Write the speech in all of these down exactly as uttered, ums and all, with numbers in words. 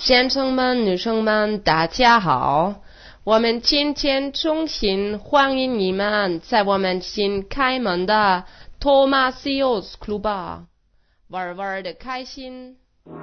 先生们、女生们，大家好！我们今天衷心欢迎你们在我们新开门的 Thomasius Club 玩玩的开心。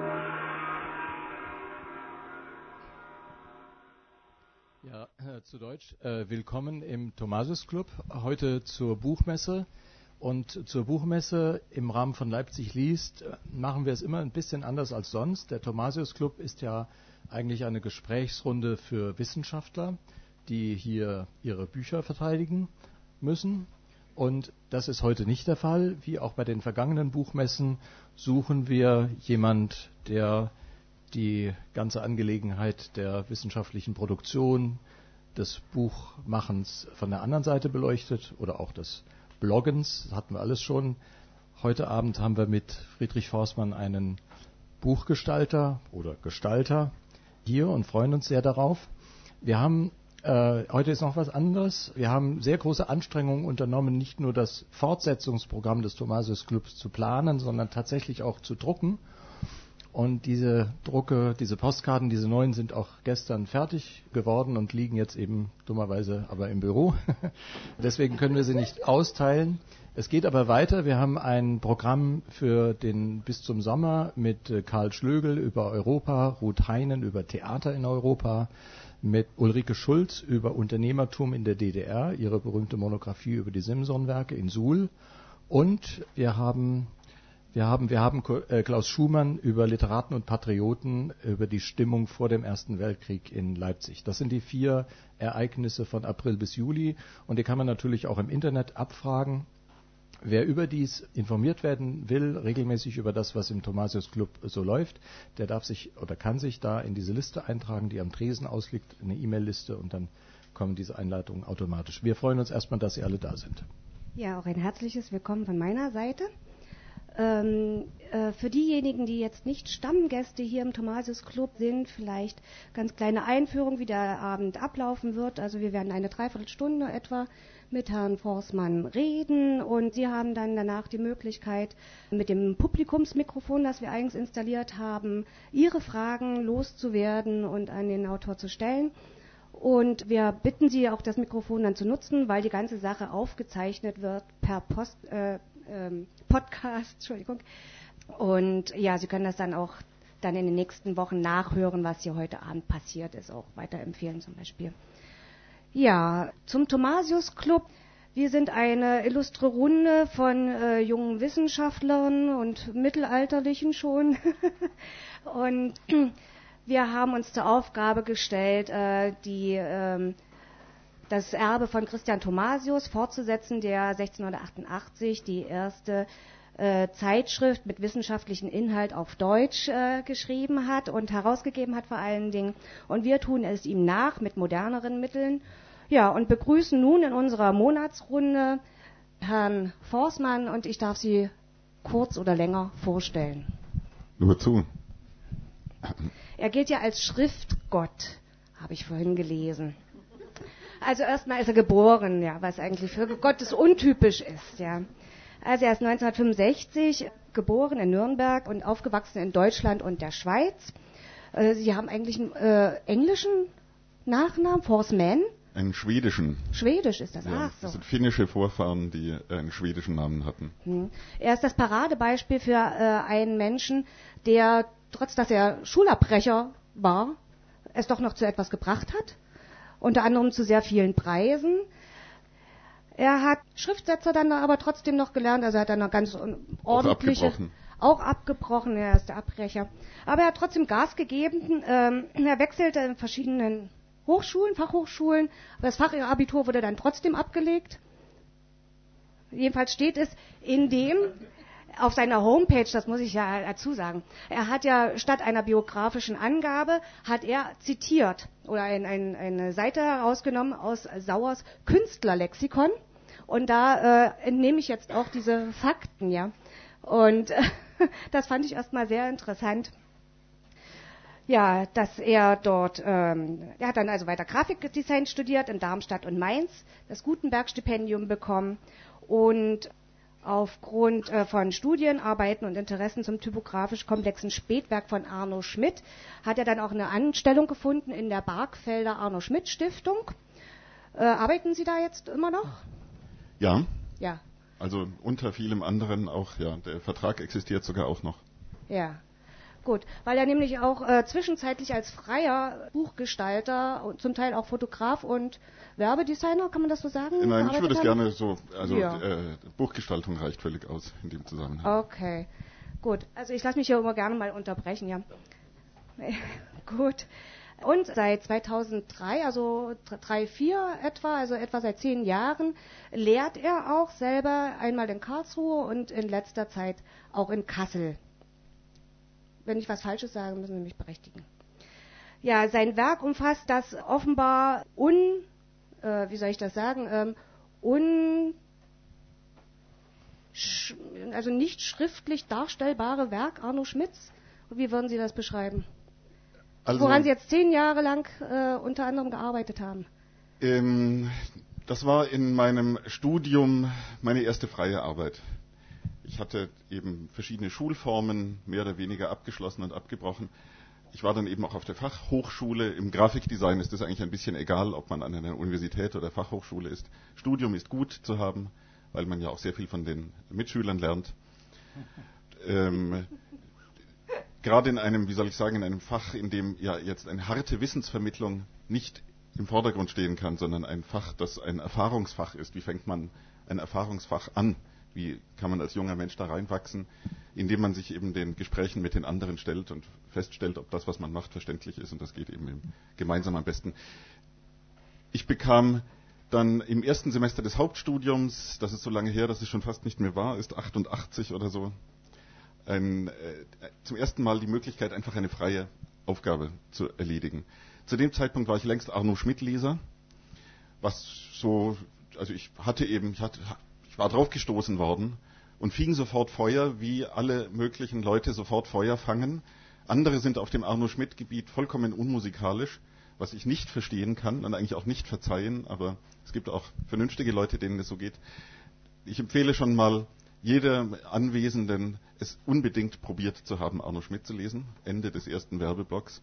Ja, zu Deutsch. Äh, willkommen im Thomasius Club, heute zur Buchmesse. Und zur Buchmesse im Rahmen von Leipzig liest machen wir es immer ein bisschen anders als sonst. Der Thomasius Club ist ja eigentlich eine Gesprächsrunde für Wissenschaftler, die hier ihre Bücher verteidigen müssen. Und das ist heute nicht der Fall. Wie auch bei den vergangenen Buchmessen suchen wir jemand, der die ganze Angelegenheit der wissenschaftlichen Produktion, des Buchmachens von der anderen Seite beleuchtet oder auch des Bloggens, das hatten wir alles schon. Heute Abend haben wir mit Friedrich Forstmann einen Buchgestalter oder Gestalter hier und freuen uns sehr darauf. Wir haben, äh, heute ist noch was anderes, wir haben sehr große Anstrengungen unternommen, nicht nur das Fortsetzungsprogramm des Thomasius Clubs zu planen, sondern tatsächlich auch zu drucken. Und diese Drucke, diese Postkarten, diese neuen sind auch gestern fertig geworden und liegen jetzt eben dummerweise aber im Büro. Deswegen können wir sie nicht austeilen. Es geht aber weiter. Wir haben ein Programm für den bis zum Sommer mit Karl Schlögel über Europa, Ruth Heinen über Theater in Europa, mit Ulrike Schulz über Unternehmertum in der D D R, ihre berühmte Monographie über die Simson-Werke in Suhl. Und wir haben Wir haben, wir haben Klaus Schumann über Literaten und Patrioten, über die Stimmung vor dem Ersten Weltkrieg in Leipzig. Das sind die vier Ereignisse von April bis Juli und die kann man natürlich auch im Internet abfragen. Wer überdies informiert werden will, regelmäßig über das, was im Thomasius Club so läuft, der darf sich oder kann sich da in diese Liste eintragen, die am Tresen ausliegt, eine E-Mail-Liste, und dann kommen diese Einleitungen automatisch. Wir freuen uns erstmal, dass Sie alle da sind. Ja, auch ein herzliches Willkommen von meiner Seite. Ähm, äh, für diejenigen, die jetzt nicht Stammgäste hier im Thomasius Club sind, vielleicht ganz kleine Einführung, wie der Abend ablaufen wird. Also wir werden eine Dreiviertelstunde etwa mit Herrn Forstmann reden und Sie haben dann danach die Möglichkeit, mit dem Publikumsmikrofon, das wir eigens installiert haben, Ihre Fragen loszuwerden und an den Autor zu stellen. Und wir bitten Sie auch, das Mikrofon dann zu nutzen, weil die ganze Sache aufgezeichnet wird per Post, äh, ähm, Podcast, Entschuldigung. Und ja, Sie können das dann auch dann in den nächsten Wochen nachhören, was hier heute Abend passiert ist, auch weiterempfehlen zum Beispiel. Ja, zum Thomasius Club. Wir sind eine illustre Runde von äh, jungen Wissenschaftlern und Mittelalterlichen schon. Und wir haben uns zur Aufgabe gestellt, äh, die ähm, das Erbe von Christian Thomasius fortzusetzen, der sechzehnhundertachtundachtzig die erste äh, Zeitschrift mit wissenschaftlichem Inhalt auf Deutsch äh, geschrieben hat und herausgegeben hat vor allen Dingen. Und wir tun es ihm nach mit moderneren Mitteln. Ja, und begrüßen nun in unserer Monatsrunde Herrn Forstmann, und ich darf Sie kurz oder länger vorstellen. Nur zu. Er gilt ja als Schriftgott, habe ich vorhin gelesen. Also erstmal ist er geboren, ja, was eigentlich für Gottes untypisch ist, ja. Also er ist neunzehnhundertfünfundsechzig geboren in Nürnberg und aufgewachsen in Deutschland und der Schweiz. Äh, Sie haben eigentlich einen äh, englischen Nachnamen, Forstmann? Einen schwedischen. Schwedisch ist das, ja, ach so. Das sind finnische Vorfahren, die einen schwedischen Namen hatten. Hm. Er ist das Paradebeispiel für äh, einen Menschen, der, trotz dass er Schulabbrecher war, es doch noch zu etwas gebracht hat. Unter anderem zu sehr vielen Preisen. Er hat Schriftsetzer dann aber trotzdem noch gelernt, also er hat dann noch ganz ordentliche... Auch abgebrochen. Auch abgebrochen, er ist der Abbrecher. Aber er hat trotzdem Gas gegeben. Ähm, er wechselte in verschiedenen Hochschulen, Fachhochschulen, aber das Fachabitur wurde dann trotzdem abgelegt. Jedenfalls steht es in dem... Auf seiner Homepage, das muss ich ja dazu sagen, er hat ja statt einer biografischen Angabe, hat er zitiert oder ein, ein, eine Seite herausgenommen aus Sauers Künstlerlexikon, und da äh, entnehme ich jetzt auch diese Fakten, ja. Und äh, das fand ich erstmal sehr interessant. Ja, dass er dort, ähm, er hat dann also weiter Grafikdesign studiert in Darmstadt und Mainz, das Gutenberg-Stipendium bekommen und Aufgrund äh, von Studien, Arbeiten und Interessen zum typografisch komplexen Spätwerk von Arno Schmidt hat er dann auch eine Anstellung gefunden in der Bargfelder Arno Schmidt Stiftung. Äh, arbeiten Sie da jetzt immer noch? Ja. Ja. Also unter vielem anderen auch, ja. Der Vertrag existiert sogar auch noch. Ja. Gut, weil er nämlich auch äh, zwischenzeitlich als freier Buchgestalter und zum Teil auch Fotograf und Werbedesigner, kann man das so sagen? Nein, ich würde es hat? gerne so, also Ja. äh, Buchgestaltung reicht völlig aus in dem Zusammenhang. Okay, gut. Also ich lasse mich hier immer gerne mal unterbrechen, ja. Gut. Und seit zweitausenddrei, also drei, vier etwa, also etwa seit zehn Jahren, lehrt er auch selber einmal in Karlsruhe und in letzter Zeit auch in Kassel. Wenn ich was Falsches sage, müssen Sie mich berechtigen. Ja, sein Werk umfasst das offenbar un, äh, wie soll ich das sagen, ähm, un, sch, also nicht schriftlich darstellbare Werk Arno Schmidts. Wie würden Sie das beschreiben? Also, Woran Sie jetzt zehn Jahre lang äh, unter anderem gearbeitet haben. Ähm, das war in meinem Studium meine erste freie Arbeit. Ich hatte eben verschiedene Schulformen mehr oder weniger abgeschlossen und abgebrochen. Ich war dann eben auch auf der Fachhochschule. Im Grafikdesign ist es eigentlich ein bisschen egal, ob man an einer Universität oder Fachhochschule ist. Studium ist gut zu haben, weil man ja auch sehr viel von den Mitschülern lernt. Ähm, gerade in einem, wie soll ich sagen, in einem Fach, in dem ja jetzt eine harte Wissensvermittlung nicht im Vordergrund stehen kann, sondern ein Fach, das ein Erfahrungsfach ist. Wie fängt man ein Erfahrungsfach an? Wie kann man als junger Mensch da reinwachsen, indem man sich eben den Gesprächen mit den anderen stellt und feststellt, ob das, was man macht, verständlich ist. Und das geht eben gemeinsam am besten. Ich bekam dann im ersten Semester des Hauptstudiums, das ist so lange her, dass es schon fast nicht mehr wahr ist, achtundachtzig oder so, ein, äh, zum ersten Mal die Möglichkeit, einfach eine freie Aufgabe zu erledigen. Zu dem Zeitpunkt war ich längst Arno Schmidt-Leser, was so, also ich hatte eben, ich hatte, ich war drauf gestoßen worden und fing sofort Feuer, wie alle möglichen Leute sofort Feuer fangen. Andere sind auf dem Arno Schmidt-Gebiet vollkommen unmusikalisch, was ich nicht verstehen kann und eigentlich auch nicht verzeihen, aber es gibt auch vernünftige Leute, denen es so geht. Ich empfehle schon mal jedem Anwesenden, es unbedingt probiert zu haben, Arno Schmidt zu lesen. Ende des ersten Werbeblocks.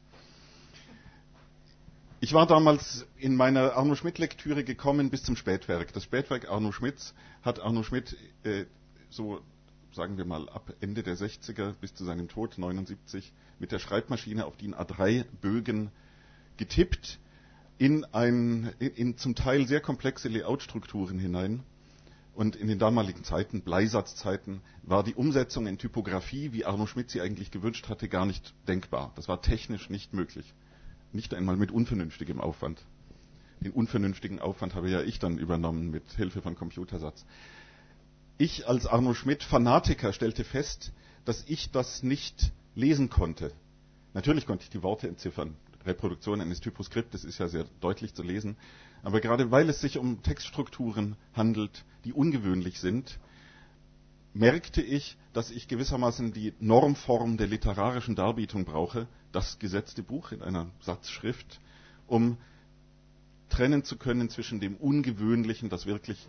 Ich war damals in meiner Arno Schmidt-Lektüre gekommen bis zum Spätwerk. Das Spätwerk Arno Schmidts hat Arno Schmidt äh, so, sagen wir mal, ab Ende der sechziger bis zu seinem Tod neunundsiebzig mit der Schreibmaschine auf D I N A drei Bögen getippt in, ein, in, in zum Teil sehr komplexe Layout-Strukturen hinein. Und in den damaligen Zeiten, Bleisatzzeiten, war die Umsetzung in Typografie, wie Arno Schmidt sie eigentlich gewünscht hatte, gar nicht denkbar. Das war technisch nicht möglich. Nicht einmal mit unvernünftigem Aufwand. Den unvernünftigen Aufwand habe ja ich dann übernommen mit Hilfe von Computersatz. Ich als Arno Schmidt-Fanatiker stellte fest, dass ich das nicht lesen konnte. Natürlich konnte ich die Worte entziffern. Reproduktion eines Typoskriptes ist ja sehr deutlich zu lesen. Aber gerade weil es sich um Textstrukturen handelt, die ungewöhnlich sind, merkte ich, dass ich gewissermaßen die Normform der literarischen Darbietung brauche, das gesetzte Buch in einer Satzschrift, um trennen zu können zwischen dem Ungewöhnlichen, das wirklich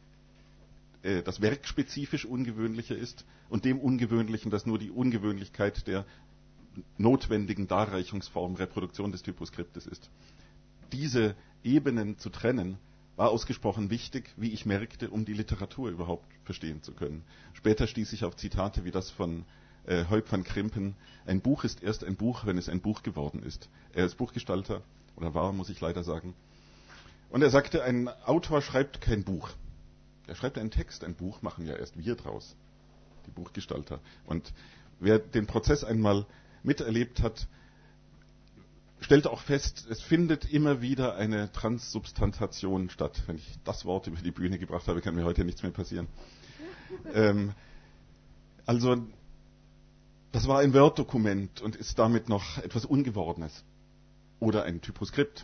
äh, das werkspezifisch Ungewöhnliche ist, und dem Ungewöhnlichen, das nur die Ungewöhnlichkeit der notwendigen Darreichungsform Reproduktion des Typoskriptes ist. Diese Ebenen zu trennen, war ausgesprochen wichtig, wie ich merkte, um die Literatur überhaupt verstehen zu können. Später stieß ich auf Zitate wie das von äh, Huib van Krimpen: Ein Buch ist erst ein Buch, wenn es ein Buch geworden ist. Er ist Buchgestalter, oder war, muss ich leider sagen. Und er sagte, ein Autor schreibt kein Buch. Er schreibt einen Text, ein Buch machen ja erst wir draus, die Buchgestalter. Und wer den Prozess einmal miterlebt hat, stellte auch fest, es findet immer wieder eine Transsubstantation statt. Wenn ich das Wort über die Bühne gebracht habe, kann mir heute nichts mehr passieren. ähm, also, das war ein Word-Dokument und ist damit noch etwas Ungewordenes. Oder ein Typoskript.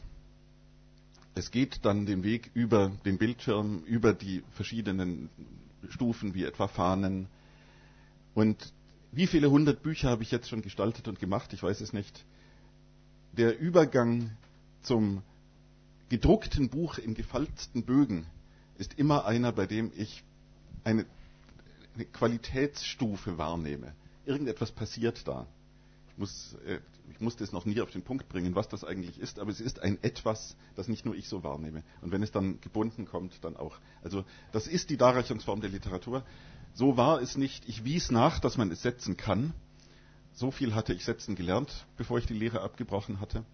Es geht dann den Weg über den Bildschirm, über die verschiedenen Stufen, wie etwa Fahnen. Und wie viele hundert Bücher habe ich jetzt schon gestaltet und gemacht? Ich weiß es nicht. Der Übergang zum gedruckten Buch in gefalzten Bögen ist immer einer, bei dem ich eine, eine Qualitätsstufe wahrnehme. Irgendetwas passiert da. Ich, muss, äh, ich musste es noch nie auf den Punkt bringen, was das eigentlich ist, aber es ist ein Etwas, das nicht nur ich so wahrnehme. Und wenn es dann gebunden kommt, dann auch. Also das ist die Darreichungsform der Literatur. So war es nicht. Ich wies nach, dass man es setzen kann. So viel hatte ich setzen gelernt, bevor ich die Lehre abgebrochen hatte.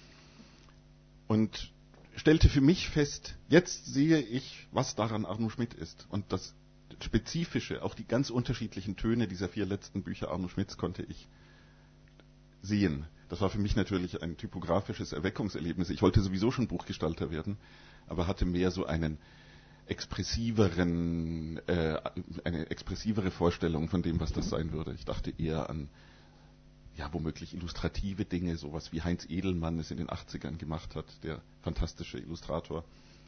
Und stellte für mich fest, jetzt sehe ich, was daran Arno Schmidt ist. Und das Spezifische, auch die ganz unterschiedlichen Töne dieser vier letzten Bücher Arno Schmidts konnte ich sehen. Das war für mich natürlich ein typografisches Erweckungserlebnis. Ich wollte sowieso schon Buchgestalter werden, aber hatte mehr so einen expressiveren, äh, eine expressivere Vorstellung von dem, was das sein würde. Ich dachte eher an, ja, womöglich illustrative Dinge, sowas wie Heinz Edelmann es in den achtzigern gemacht hat, der fantastische Illustrator.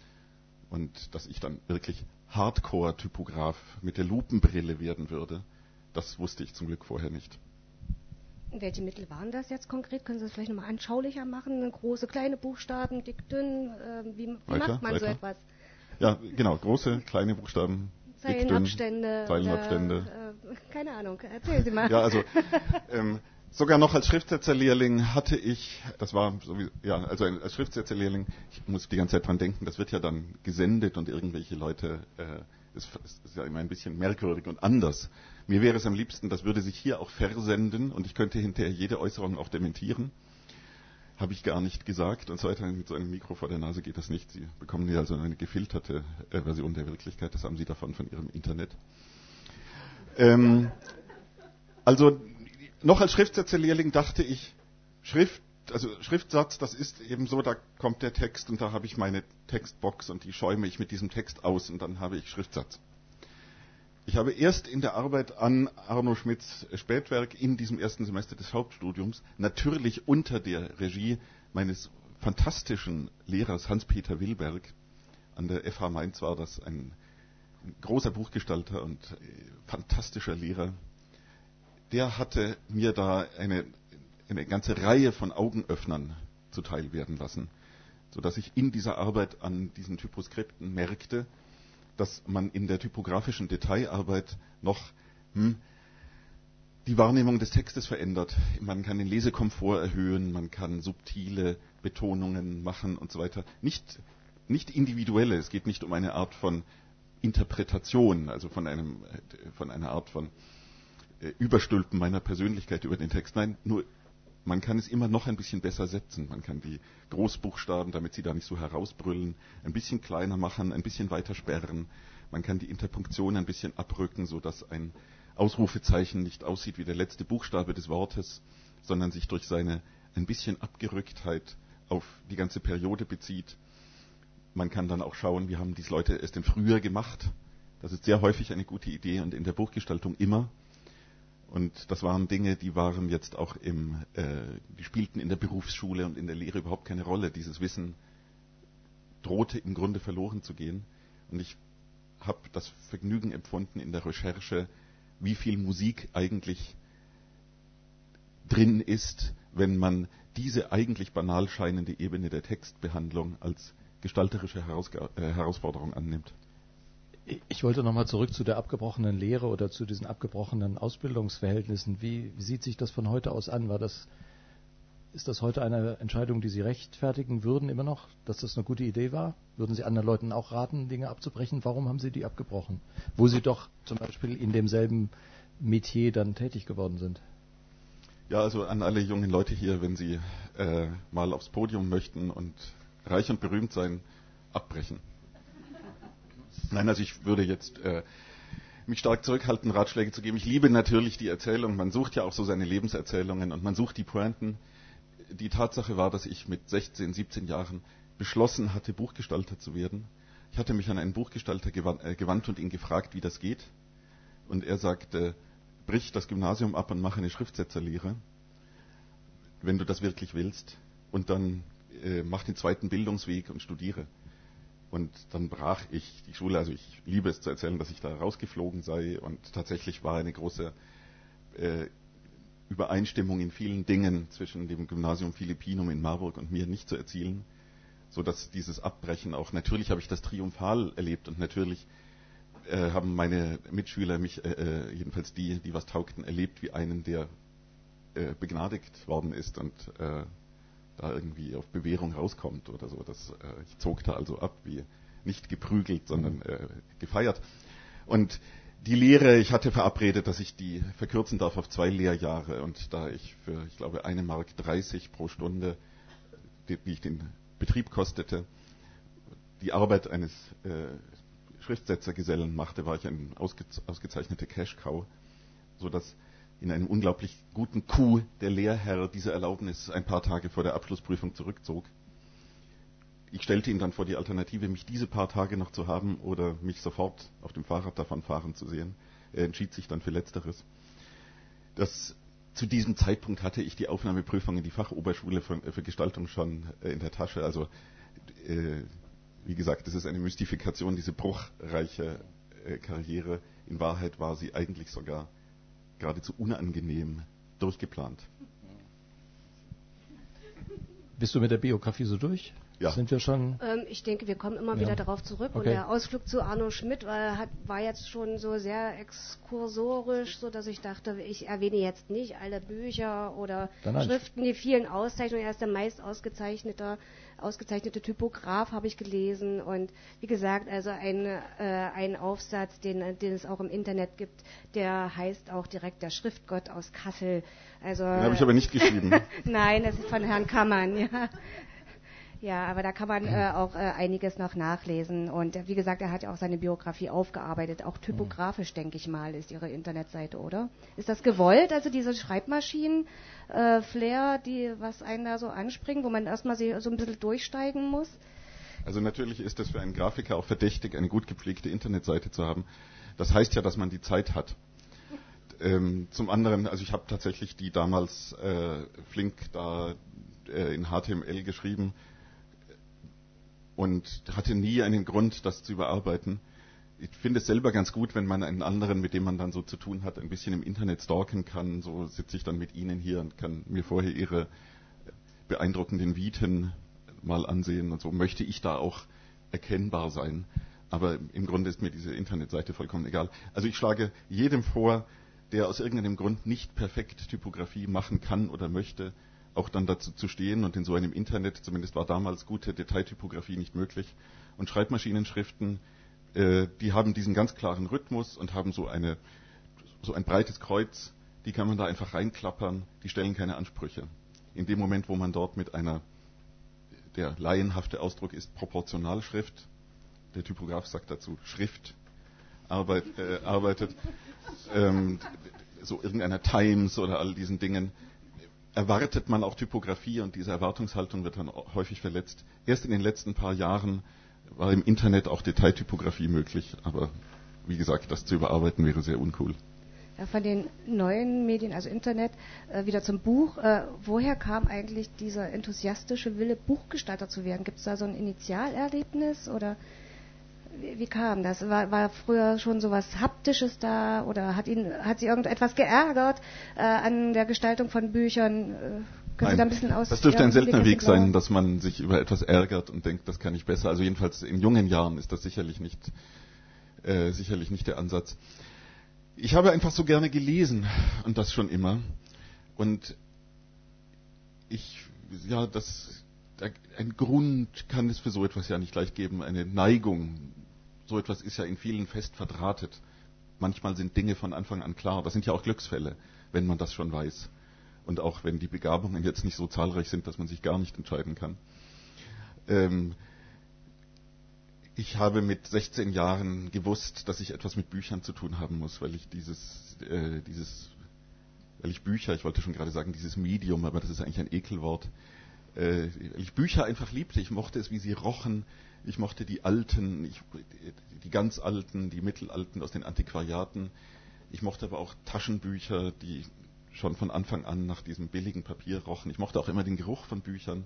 Und dass ich dann wirklich Hardcore-Typograf mit der Lupenbrille werden würde, das wusste ich zum Glück vorher nicht. Welche Mittel waren das jetzt konkret? Können Sie das vielleicht nochmal anschaulicher machen? Große, kleine Buchstaben, dick, dünn, äh, wie, wie weiter, macht man weiter. so etwas? Ja, genau, große, kleine Buchstaben, Zeilenabstände. Zeilenabstände. Oder, äh, keine Ahnung, erzählen Sie mal. Ja, also ähm, sogar noch als Schriftsetzerlehrling hatte ich, das war so wie, ja, also als Schriftsetzerlehrling, ich muss die ganze Zeit dran denken, das wird ja dann gesendet und irgendwelche Leute, äh, es ist ja immer ein bisschen merkwürdig und anders. Mir wäre es am liebsten, das würde sich hier auch versenden und ich könnte hinterher jede Äußerung auch dementieren. Habe ich gar nicht gesagt und so weiter. Mit so einem Mikro vor der Nase geht das nicht. Sie bekommen hier also eine gefilterte äh, Version der Wirklichkeit. Das haben Sie davon von Ihrem Internet. Ähm, also noch als Schriftsetzerlehrling dachte ich, Schrift, also Schriftsatz, das ist eben so, da kommt der Text und da habe ich meine Textbox und die schäume ich mit diesem Text aus und dann habe ich Schriftsatz. Ich habe erst in der Arbeit an Arno Schmidts Spätwerk in diesem ersten Semester des Hauptstudiums, natürlich unter der Regie meines fantastischen Lehrers Hans-Peter Wilberg, an der F H Mainz war das ein, ein großer Buchgestalter und äh, fantastischer Lehrer, der hatte mir da eine, eine ganze Reihe von Augenöffnern zuteil werden lassen, sodass ich in dieser Arbeit an diesen Typoskripten merkte, dass man in der typografischen Detailarbeit noch hm, die Wahrnehmung des Textes verändert. Man kann den Lesekomfort erhöhen, man kann subtile Betonungen machen und so weiter. Nicht, nicht individuelle, es geht nicht um eine Art von Interpretation, also von, einem, von einer Art von äh, Überstülpen meiner Persönlichkeit über den Text. Nein, nur man kann es immer noch ein bisschen besser setzen. Man kann die Großbuchstaben, damit sie da nicht so herausbrüllen, ein bisschen kleiner machen, ein bisschen weiter sperren. Man kann die Interpunktion ein bisschen abrücken, sodass ein Ausrufezeichen nicht aussieht wie der letzte Buchstabe des Wortes, sondern sich durch seine ein bisschen Abgerücktheit auf die ganze Periode bezieht. Man kann dann auch schauen, wie haben diese Leute es denn früher gemacht. Das ist sehr häufig eine gute Idee und in der Buchgestaltung immer. Und das waren Dinge, die waren jetzt auch im, äh, die spielten in der Berufsschule und in der Lehre überhaupt keine Rolle. Dieses Wissen drohte im Grunde verloren zu gehen. Und ich habe das Vergnügen empfunden in der Recherche, wie viel Musik eigentlich drin ist, wenn man diese eigentlich banal scheinende Ebene der Textbehandlung als gestalterische Herausga- äh, Herausforderung annimmt. Ich wollte nochmal zurück zu der abgebrochenen Lehre oder zu diesen abgebrochenen Ausbildungsverhältnissen. Wie, wie sieht sich das von heute aus an? War das, ist das heute eine Entscheidung, die Sie rechtfertigen würden immer noch, dass das eine gute Idee war? Würden Sie anderen Leuten auch raten, Dinge abzubrechen? Warum haben Sie die abgebrochen? Wo Sie doch zum Beispiel in demselben Metier dann tätig geworden sind. Ja, also an alle jungen Leute hier, wenn Sie äh, mal aufs Podium möchten und reich und berühmt sein, abbrechen. Nein, also ich würde jetzt äh, mich stark zurückhalten, Ratschläge zu geben. Ich liebe natürlich die Erzählung. Man sucht ja auch so seine Lebenserzählungen und man sucht die Pointen. Die Tatsache war, dass ich mit sechzehn, siebzehn Jahren beschlossen hatte, Buchgestalter zu werden. Ich hatte mich an einen Buchgestalter gewandt, äh, gewandt und ihn gefragt, wie das geht. Und er sagte, brich das Gymnasium ab und mach eine Schriftsetzerlehre, wenn du das wirklich willst. Und dann äh, mach den zweiten Bildungsweg und studiere. Und dann brach ich die Schule, also ich liebe es zu erzählen, dass ich da rausgeflogen sei und tatsächlich war eine große äh, Übereinstimmung in vielen Dingen zwischen dem Gymnasium Philippinum in Marburg und mir nicht zu erzielen, sodass dieses Abbrechen auch, natürlich habe ich das triumphal erlebt und natürlich äh, haben meine Mitschüler mich, äh, jedenfalls die, die was taugten, erlebt wie einen, der äh, begnadigt worden ist und äh, da irgendwie auf Bewährung rauskommt oder so. Das, äh, ich zog da also ab, wie nicht geprügelt, sondern äh, gefeiert. Und die Lehre, ich hatte verabredet, dass ich die verkürzen darf auf zwei Lehrjahre, und da ich für, ich glaube, eine Mark dreißig pro Stunde, die, die ich den Betrieb kostete, die Arbeit eines äh, Schriftsetzergesellen machte, war ich ein ausge, ausgezeichneter Cash-Cow, sodass in einem unglaublich guten Coup der Lehrherr diese Erlaubnis ein paar Tage vor der Abschlussprüfung zurückzog. Ich stellte ihn dann vor die Alternative, mich diese paar Tage noch zu haben oder mich sofort auf dem Fahrrad davon fahren zu sehen. Er entschied sich dann für Letzteres. Das, zu diesem Zeitpunkt hatte ich die Aufnahmeprüfung in die Fachoberschule für, für Gestaltung schon äh, in der Tasche. Also, äh, wie gesagt, das ist eine Mystifikation, diese bruchreiche äh, Karriere. In Wahrheit war sie eigentlich sogar geradezu unangenehm durchgeplant. Bist du mit der Biografie so durch? Ja. Sind wir schon? Ähm, ich denke, wir kommen immer Ja. wieder darauf zurück. Okay. Und der Ausflug zu Arno Schmidt war, hat, war jetzt schon so sehr exkursorisch, so dass ich dachte, ich erwähne jetzt nicht alle Bücher oder Dann nein. Schriften, die vielen Auszeichnungen. Er ist der meist ausgezeichnete, ausgezeichnete Typograf, habe ich gelesen. Und wie gesagt, also ein, äh, ein Aufsatz, den, den es auch im Internet gibt, der heißt auch direkt der Schriftgott aus Kassel. Also, Den habe ich aber nicht geschrieben. Nein, das ist von Herrn Kammann, ja. Ja, aber da kann man äh, auch äh, einiges noch nachlesen. Und äh, wie gesagt, er hat ja auch seine Biografie aufgearbeitet. Auch typografisch, denke ich mal, ist Ihre Internetseite, oder? Ist das gewollt? Also diese Schreibmaschinen, äh, Flair, die was einen da so anspringen, wo man erstmal so ein bisschen durchsteigen muss? Also natürlich ist es für einen Grafiker auch verdächtig, eine gut gepflegte Internetseite zu haben. Das heißt ja, dass man die Zeit hat. Ähm, zum anderen, also ich habe tatsächlich die damals äh, flink da äh, in H T M L geschrieben und hatte nie einen Grund, das zu überarbeiten. Ich finde es selber ganz gut, wenn man einen anderen, mit dem man dann so zu tun hat, ein bisschen im Internet stalken kann. So sitze ich dann mit Ihnen hier und kann mir vorher Ihre beeindruckenden Viten mal ansehen und so. Möchte ich da auch erkennbar sein. Aber im Grunde ist mir diese Internetseite vollkommen egal. Also ich schlage jedem vor, der aus irgendeinem Grund nicht perfekt Typografie machen kann oder möchte, auch dann dazu zu stehen, und in so einem Internet, zumindest war damals gute Detailtypografie nicht möglich. Und Schreibmaschinenschriften, äh, die haben diesen ganz klaren Rhythmus und haben so eine so ein breites Kreuz, die kann man da einfach reinklappern, die stellen keine Ansprüche. In dem Moment, wo man dort mit einer, der laienhafte Ausdruck ist Proportionalschrift, der Typograf sagt dazu Schrift, arbeit, äh, arbeitet, ähm, so irgendeiner Times oder all diesen Dingen, erwartet man auch Typografie, und diese Erwartungshaltung wird dann häufig verletzt. Erst in den letzten paar Jahren war im Internet auch Detailtypografie möglich, aber wie gesagt, das zu überarbeiten wäre sehr uncool. Ja, von den neuen Medien, also Internet, äh, wieder zum Buch. Äh, woher kam eigentlich dieser enthusiastische Wille, Buchgestalter zu werden? Gibt es da so ein Initialerlebnis oder wie, wie kam das? War, war früher schon so was Haptisches da oder hat ihn, hat Sie irgendetwas geärgert äh, an der Gestaltung von Büchern? Äh, können Nein, Sie da ein bisschen aus? das dürfte ja, ein seltener Weg Blicke sein, dass man sich über etwas ärgert und denkt, das kann ich besser. Also jedenfalls in jungen Jahren ist das sicherlich nicht, äh, sicherlich nicht der Ansatz. Ich habe einfach so gerne gelesen, und das schon immer. Und ich, ja, das, ein Grund kann es für so etwas ja nicht gleich geben, eine Neigung. So etwas ist ja in vielen fest verdrahtet. Manchmal sind Dinge von Anfang an klar. Das sind ja auch Glücksfälle, wenn man das schon weiß. Und auch wenn die Begabungen jetzt nicht so zahlreich sind, dass man sich gar nicht entscheiden kann. Ähm, Ich habe mit sechzehn Jahren gewusst, dass ich etwas mit Büchern zu tun haben muss, weil ich dieses, äh, dieses, weil ich Bücher, ich wollte schon gerade sagen, dieses Medium, aber das ist eigentlich ein Ekelwort, äh, ich Bücher einfach liebte. Ich mochte es, wie sie rochen. Ich mochte die alten, ich, die ganz alten, die mittelalten aus den Antiquariaten. Ich mochte aber auch Taschenbücher, die schon von Anfang an nach diesem billigen Papier rochen. Ich mochte auch immer den Geruch von Büchern.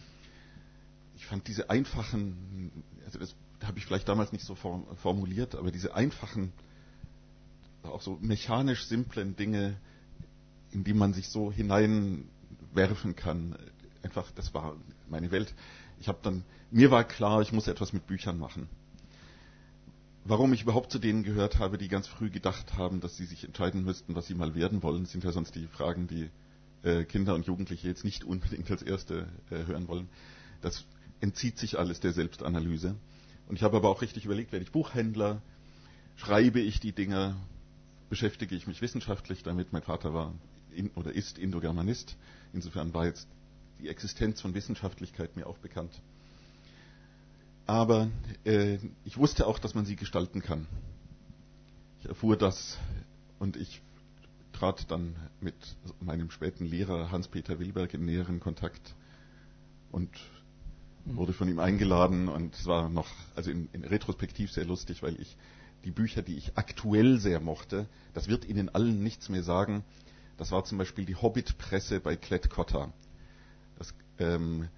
Ich fand diese einfachen, also das habe ich vielleicht damals nicht so formuliert, aber diese einfachen, auch so mechanisch simplen Dinge, in die man sich so hineinwerfen kann, einfach, das war meine Welt. Ich habe dann, mir war klar, ich muss etwas mit Büchern machen. warum ich überhaupt zu denen gehört habe, die ganz früh gedacht haben, dass sie sich entscheiden müssten, was sie mal werden wollen, sind ja sonst die Fragen, die äh, Kinder und Jugendliche jetzt nicht unbedingt als erste äh, hören wollen. Das entzieht sich alles der Selbstanalyse. Und ich habe aber auch richtig überlegt, werde ich Buchhändler, schreibe ich die Dinge, beschäftige ich mich wissenschaftlich damit. Mein Vater war in, oder ist Indogermanist. Insofern war jetzt die Existenz von Wissenschaftlichkeit mir auch bekannt. Aber äh, ich wusste auch, dass man sie gestalten kann. Ich erfuhr das und ich trat dann mit meinem späten Lehrer Hans-Peter Wilberg in näheren Kontakt und wurde von ihm eingeladen. Und es war noch, also in, in retrospektiv sehr lustig, weil ich die Bücher, die ich aktuell sehr mochte, das wird Ihnen allen nichts mehr sagen. Das war zum Beispiel die Hobbit-Presse bei Klett-Cotta. Das, ähm,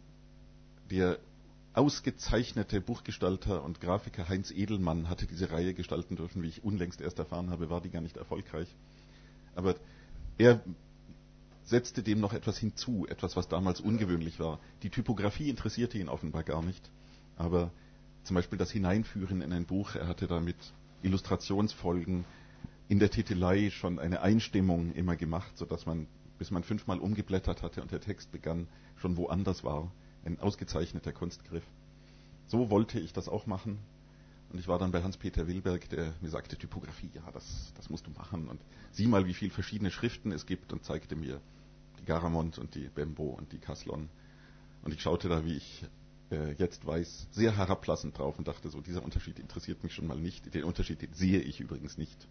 der ausgezeichnete Buchgestalter und Grafiker Heinz Edelmann hatte diese Reihe gestalten dürfen. Wie ich unlängst erst erfahren habe, war die gar nicht erfolgreich. Aber er setzte dem noch etwas hinzu, etwas, was damals ungewöhnlich war. Die Typografie interessierte ihn offenbar gar nicht, aber zum Beispiel das Hineinführen in ein Buch, er hatte da mit Illustrationsfolgen in der Titelei schon eine Einstimmung immer gemacht, sodass man, bis man fünfmal umgeblättert hatte und der Text begann, schon woanders war. Ein ausgezeichneter Kunstgriff. So wollte ich das auch machen. Und ich war dann bei Hans-Peter Wilberg, der mir sagte, Typografie, ja, das, das musst du machen. Und sieh mal, wie viele verschiedene Schriften es gibt, und zeigte mir die Garamond und die Bembo und die Caslon. Und ich schaute da, wie ich äh, jetzt weiß, sehr herablassend drauf und dachte so, dieser Unterschied interessiert mich schon mal nicht. Den Unterschied den sehe ich übrigens nicht.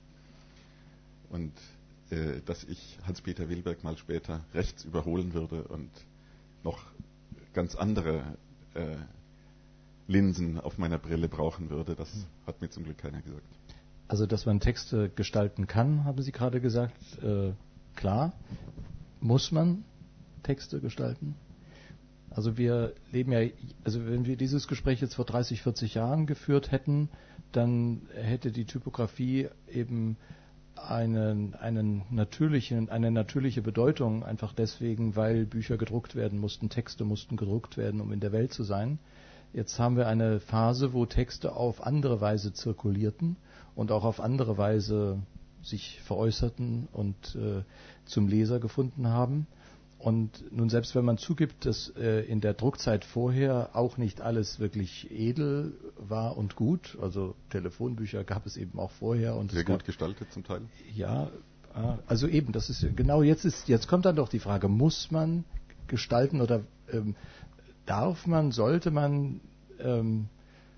Und äh, dass ich Hans-Peter Wilberg mal später rechts überholen würde und noch ganz andere äh, Linsen auf meiner Brille brauchen würde, das hat mir zum Glück keiner gesagt. Also, dass man Texte gestalten kann, haben Sie gerade gesagt, äh, klar. Muss man Texte gestalten? Also wir leben ja, also wenn wir dieses Gespräch jetzt vor dreißig, vierzig Jahren geführt hätten, dann hätte die Typografie eben einen, einen natürlichen, eine natürliche Bedeutung, einfach deswegen, weil Bücher gedruckt werden mussten, Texte mussten gedruckt werden, um in der Welt zu sein. Jetzt haben wir eine Phase, wo Texte auf andere Weise zirkulierten und auch auf andere Weise sich veräußerten und äh, zum Leser gefunden haben. Und nun, selbst wenn man zugibt, dass äh, in der Druckzeit vorher auch nicht alles wirklich edel war und gut, also Telefonbücher gab es eben auch vorher. Und sehr es gut gab, gestaltet zum Teil. Ja, also eben, das ist genau jetzt ist, jetzt kommt dann doch die Frage, muss man gestalten oder ähm, darf man, sollte man, ähm,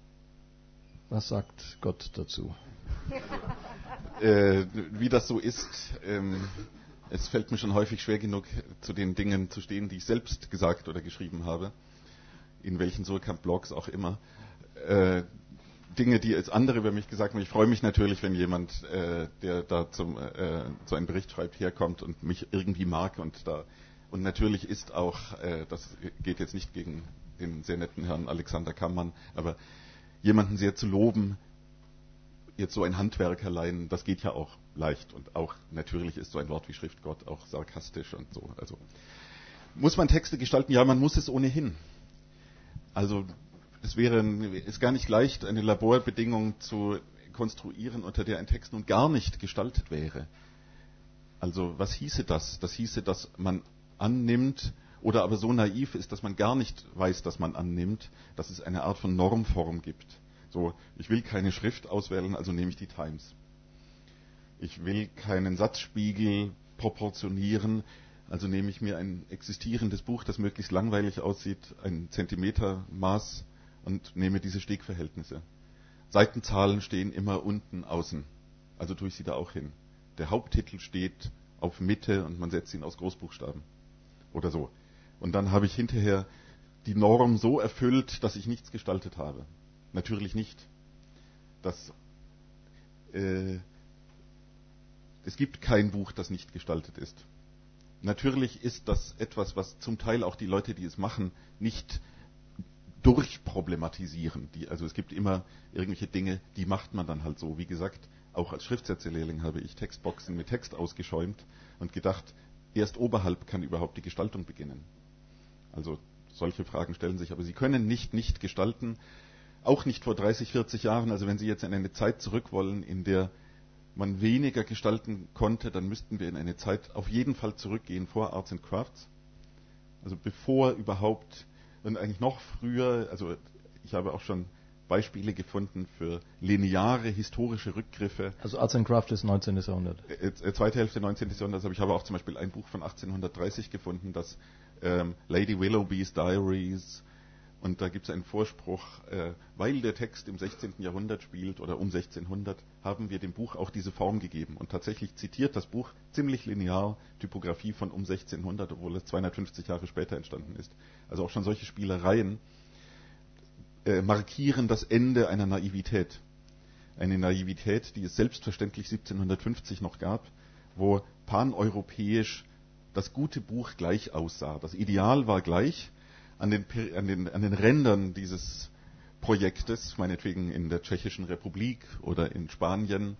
was sagt Gott dazu? äh, wie das so ist, ähm, es fällt mir schon häufig schwer genug, zu den Dingen zu stehen, die ich selbst gesagt oder geschrieben habe, in welchen Suhrkamp-Blogs auch immer. Äh, Dinge, die jetzt andere über mich gesagt haben. Ich freue mich natürlich, wenn jemand, äh, der da zum, äh, so einen Bericht schreibt, herkommt und mich irgendwie mag. Und da und natürlich ist auch, äh, das geht jetzt nicht gegen den sehr netten Herrn Alexander Kammann, aber jemanden sehr zu loben, jetzt so ein Handwerkerlein, das geht ja auch leicht. Und auch natürlich ist so ein Wort wie Schriftgott auch sarkastisch und so. Also muss man Texte gestalten? Ja, man muss es ohnehin. Also es wäre ist gar nicht leicht, eine Laborbedingung zu konstruieren, unter der ein Text nun gar nicht gestaltet wäre. Also was hieße das? Das hieße, dass man annimmt oder aber so naiv ist, dass man gar nicht weiß, dass man annimmt, dass es eine Art von Normform gibt. So, ich will keine Schrift auswählen, also nehme ich die Times. Ich will keinen Satzspiegel proportionieren, also nehme ich mir ein existierendes Buch, das möglichst langweilig aussieht, ein Zentimetermaß und nehme diese Stegverhältnisse. Seitenzahlen stehen immer unten außen, also tue ich sie da auch hin. Der Haupttitel steht auf Mitte und man setzt ihn aus Großbuchstaben oder so. Und dann habe ich hinterher die Norm so erfüllt, dass ich nichts gestaltet habe. Natürlich nicht. Das, äh, es gibt kein Buch, das nicht gestaltet ist. Natürlich ist das etwas, was zum Teil auch die Leute, die es machen, nicht durchproblematisieren. Die, also es gibt immer irgendwelche Dinge, die macht man dann halt so. Wie gesagt, auch als Schriftsetzerlehrling habe ich Textboxen mit Text ausgeschäumt und gedacht, erst oberhalb kann überhaupt die Gestaltung beginnen. Also solche Fragen stellen sich, aber sie können nicht nicht gestalten. auch nicht vor dreißig, vierzig Jahren. Also wenn Sie jetzt in eine Zeit zurück wollen, in der man weniger gestalten konnte, dann müssten wir in eine Zeit auf jeden Fall zurückgehen vor Arts and Crafts. Also bevor überhaupt, und eigentlich noch früher, also ich habe auch schon Beispiele gefunden für lineare historische Rückgriffe. Also Arts and Crafts ist neunzehnten. Jahrhundert. Äh, zweite Hälfte neunzehnten. Jahrhundert. Also ich habe auch zum Beispiel ein Buch von achtzehnhundertdreißig gefunden, das ähm, Lady Willoughby's Diaries, und da gibt es einen Vorspruch, äh, weil der Text im sechzehnten. Jahrhundert spielt oder um sechzehnhundert, haben wir dem Buch auch diese Form gegeben. Und tatsächlich zitiert das Buch ziemlich linear Typografie von um sechzehnhundert, obwohl es zweihundertfünfzig Jahre später entstanden ist. Also auch schon solche Spielereien äh, markieren das Ende einer Naivität. Eine Naivität, die es selbstverständlich siebzehnhundertfünfzig noch gab, wo paneuropäisch das gute Buch gleich aussah. Das Ideal war gleich. An den, an, den, an den Rändern dieses Projektes, meinetwegen in der Tschechischen Republik oder in Spanien,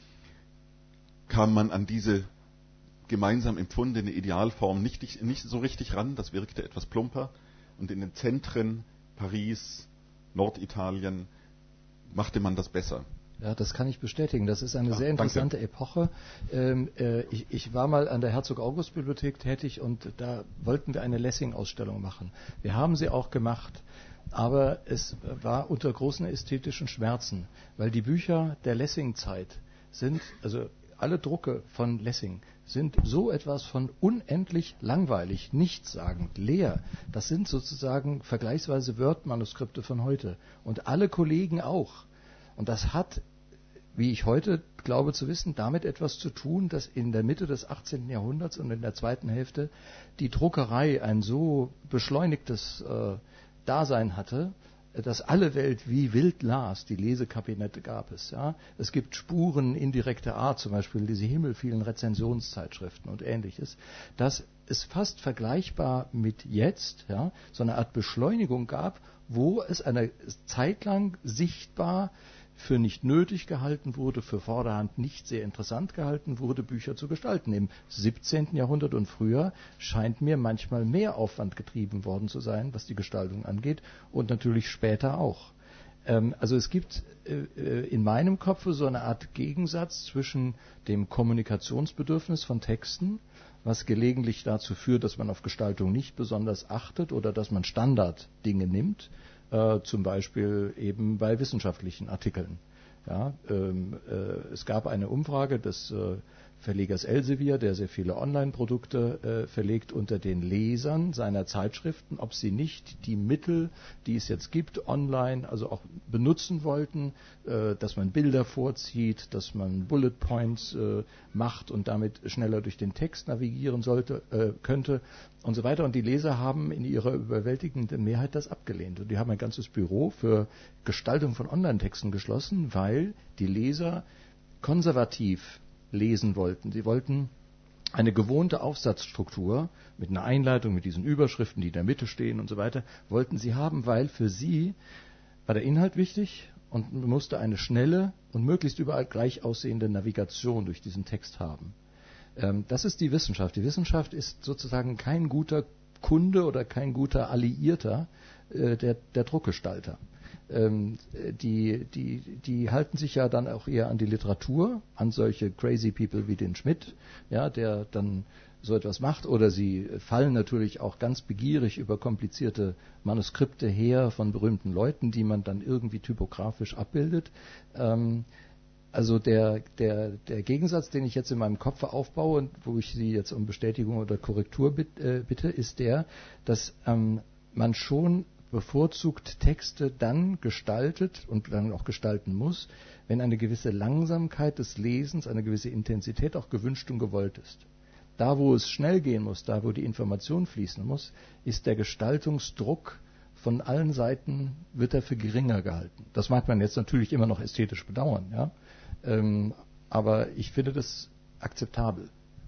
kam man an diese gemeinsam empfundene Idealform nicht, nicht so richtig ran. Das wirkte etwas plumper. Und in den Zentren, Paris, Norditalien, machte man das besser. Ja, das kann ich bestätigen. Das ist eine ja, sehr interessante danke. Epoche. Ähm, äh, ich, ich war mal an der Herzog-August-Bibliothek tätig und da wollten wir eine Lessing-Ausstellung machen. Wir haben sie auch gemacht, aber es war unter großen ästhetischen Schmerzen, weil die Bücher der Lessing-Zeit sind, also alle Drucke von Lessing, sind so etwas von unendlich langweilig, nichtssagend, leer. Das sind sozusagen vergleichsweise Word-Manuskripte von heute. Und alle Kollegen auch. Und das hat, wie ich heute glaube zu wissen, damit etwas zu tun, dass in der Mitte des achtzehnten. Jahrhunderts und in der zweiten Hälfte die Druckerei ein so beschleunigtes äh, Dasein hatte, dass alle Welt wie wild las. Die Lesekabinette gab es. Ja. Es gibt Spuren indirekter Art, zum Beispiel diese himmelvielen Rezensionszeitschriften und Ähnliches. Das ist fast vergleichbar mit jetzt, ja, so eine Art Beschleunigung gab, wo es eine Zeit lang sichtbar für nicht nötig gehalten wurde, für vorderhand nicht sehr interessant gehalten wurde, Bücher zu gestalten. Im siebzehnten. Jahrhundert und früher scheint mir manchmal mehr Aufwand getrieben worden zu sein, was die Gestaltung angeht, und natürlich später auch. Ähm, also es gibt äh, in meinem Kopf so eine Art Gegensatz zwischen dem Kommunikationsbedürfnis von Texten, was gelegentlich dazu führt, dass man auf Gestaltung nicht besonders achtet oder dass man Standarddinge nimmt, äh, zum Beispiel eben bei wissenschaftlichen Artikeln. Ja, ähm, äh, es gab eine Umfrage des äh, Verlegers Elsevier, der sehr viele Online-Produkte äh, verlegt, unter den Lesern seiner Zeitschriften, ob sie nicht die Mittel, die es jetzt gibt, online, also auch benutzen wollten, äh, dass man Bilder vorzieht, dass man Bullet Points äh, macht und damit schneller durch den Text navigieren sollte, äh, könnte und so weiter. Und die Leser haben in ihrer überwältigenden Mehrheit das abgelehnt. Und die haben ein ganzes Büro für Gestaltung von Online-Texten geschlossen, weil die Leser konservativ lesen wollten. Sie wollten eine gewohnte Aufsatzstruktur mit einer Einleitung, mit diesen Überschriften, die in der Mitte stehen und so weiter, wollten sie haben, weil für sie war der Inhalt wichtig und man musste eine schnelle und möglichst überall gleich aussehende Navigation durch diesen Text haben. Ähm, das ist die Wissenschaft. Die Wissenschaft ist sozusagen kein guter Kunde oder kein guter Alliierter äh, der, der Druckgestalter. Ähm, die, die, die halten sich ja dann auch eher an die Literatur, an solche crazy people wie den Schmidt, ja, der dann so etwas macht, oder sie fallen natürlich auch ganz begierig über komplizierte Manuskripte her von berühmten Leuten, die man dann irgendwie typografisch abbildet. Ähm, also der, der, der Gegensatz, den ich jetzt in meinem Kopf aufbaue und wo ich Sie jetzt um Bestätigung oder Korrektur bitte, ist der, dass ähm, man schon bevorzugt Texte dann gestaltet und dann auch gestalten muss, wenn eine gewisse Langsamkeit des Lesens, eine gewisse Intensität auch gewünscht und gewollt ist. Da, wo es schnell gehen muss, da, wo die Information fließen muss, ist der Gestaltungsdruck von allen Seiten, wird er für geringer gehalten. Das mag man jetzt natürlich immer noch ästhetisch bedauern, ja? Ähm, aber ich finde das akzeptabel.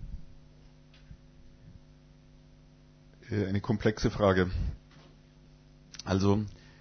Eine komplexe Frage. Also,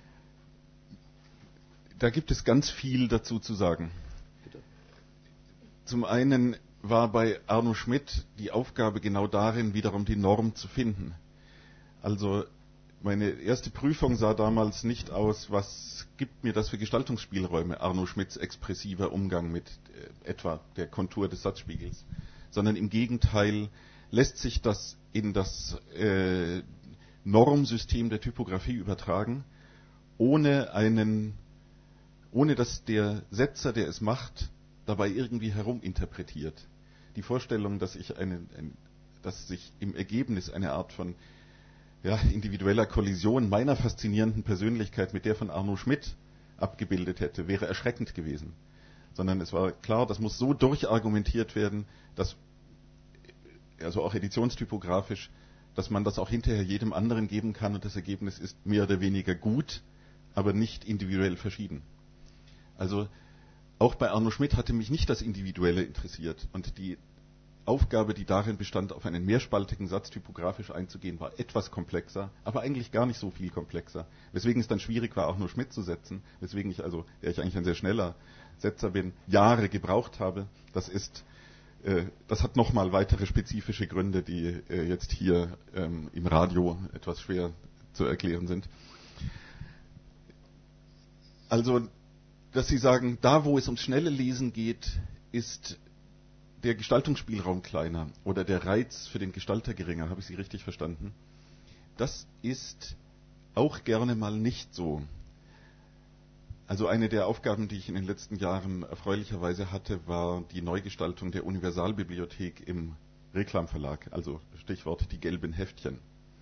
da gibt es ganz viel dazu zu sagen. Bitte. Zum einen war bei Arno Schmidt die Aufgabe genau darin, wiederum die Norm zu finden. Also meine erste Prüfung sah damals nicht aus, was gibt mir das für Gestaltungsspielräume, Arno Schmidts expressiver Umgang mit äh, etwa der Kontur des Satzspiegels, sondern im Gegenteil lässt sich das in das äh, Normsystem der Typografie übertragen, ohne einen, ohne dass der Setzer, der es macht, dabei irgendwie heruminterpretiert. Die Vorstellung, dass ich eine, ein, dass sich im Ergebnis eine Art von ja, individueller Kollision meiner faszinierenden Persönlichkeit mit der von Arno Schmidt abgebildet hätte, wäre erschreckend gewesen. Sondern es war klar, das muss so durchargumentiert werden, dass, also auch editionstypografisch, dass man das auch hinterher jedem anderen geben kann und das Ergebnis ist mehr oder weniger gut, aber nicht individuell verschieden. Also auch bei Arno Schmidt hatte mich nicht das Individuelle interessiert und die Aufgabe, die darin bestand, auf einen mehrspaltigen Satz typografisch einzugehen, war etwas komplexer, aber eigentlich gar nicht so viel komplexer. Weswegen es dann schwierig war, auch nur Schmidt zu setzen, weswegen ich also, der ich eigentlich ein sehr schneller Setzer bin, Jahre gebraucht habe. Das ist, äh, das hat nochmal weitere spezifische Gründe, die äh, jetzt hier ähm, im Radio etwas schwer zu erklären sind. Also, dass Sie sagen, da wo es ums schnelle Lesen geht, ist der Gestaltungsspielraum kleiner oder der Reiz für den Gestalter geringer, habe ich Sie richtig verstanden? Das ist auch gerne mal nicht so. Also eine der Aufgaben, die ich in den letzten Jahren erfreulicherweise hatte, war die Neugestaltung der Universalbibliothek im Reklam Verlag, also Stichwort die gelben Heftchen.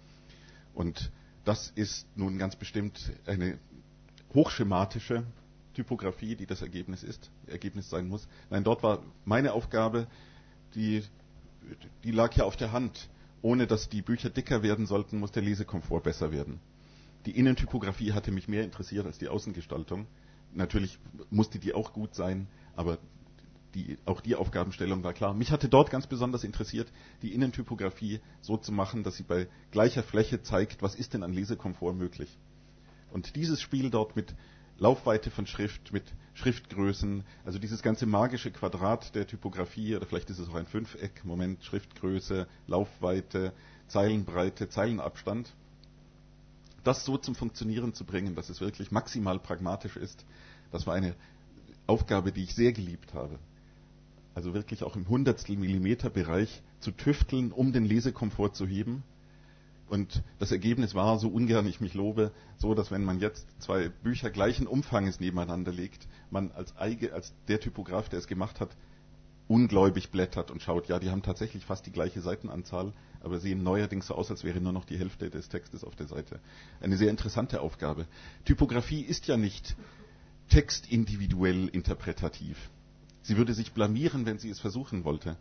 Und das ist nun ganz bestimmt eine hochschematische Typografie, die das Ergebnis ist, Ergebnis sein muss. Nein, dort war meine Aufgabe, die, die lag ja auf der Hand. Ohne dass die Bücher dicker werden sollten, muss der Lesekomfort besser werden. Die Innentypografie hatte mich mehr interessiert als die Außengestaltung. Natürlich musste die auch gut sein, aber die, auch die Aufgabenstellung war klar. Mich hatte dort ganz besonders interessiert, die Innentypografie so zu machen, dass sie bei gleicher Fläche zeigt, was ist denn an Lesekomfort möglich. Und dieses Spiel dort mit Laufweite von Schrift, mit Schriftgrößen, also dieses ganze magische Quadrat der Typografie, oder vielleicht ist es auch ein Fünfeck, Moment, Schriftgröße, Laufweite, Zeilenbreite, Zeilenabstand, das so zum Funktionieren zu bringen, dass es wirklich maximal pragmatisch ist, das war eine Aufgabe, die ich sehr geliebt habe. Also wirklich auch im Hundertstel Millimeter Bereich zu tüfteln, um den Lesekomfort zu heben. Und das Ergebnis war, so ungern ich mich lobe, so, dass wenn man jetzt zwei Bücher gleichen Umfanges nebeneinander legt, man als, Eige, als der Typograf, der es gemacht hat, ungläubig blättert und schaut, ja, die haben tatsächlich fast die gleiche Seitenanzahl, aber sehen neuerdings so aus, als wäre nur noch die Hälfte des Textes auf der Seite. Eine sehr interessante Aufgabe. Typografie ist ja nicht textindividuell interpretativ. Sie würde sich blamieren, wenn sie es versuchen wollte.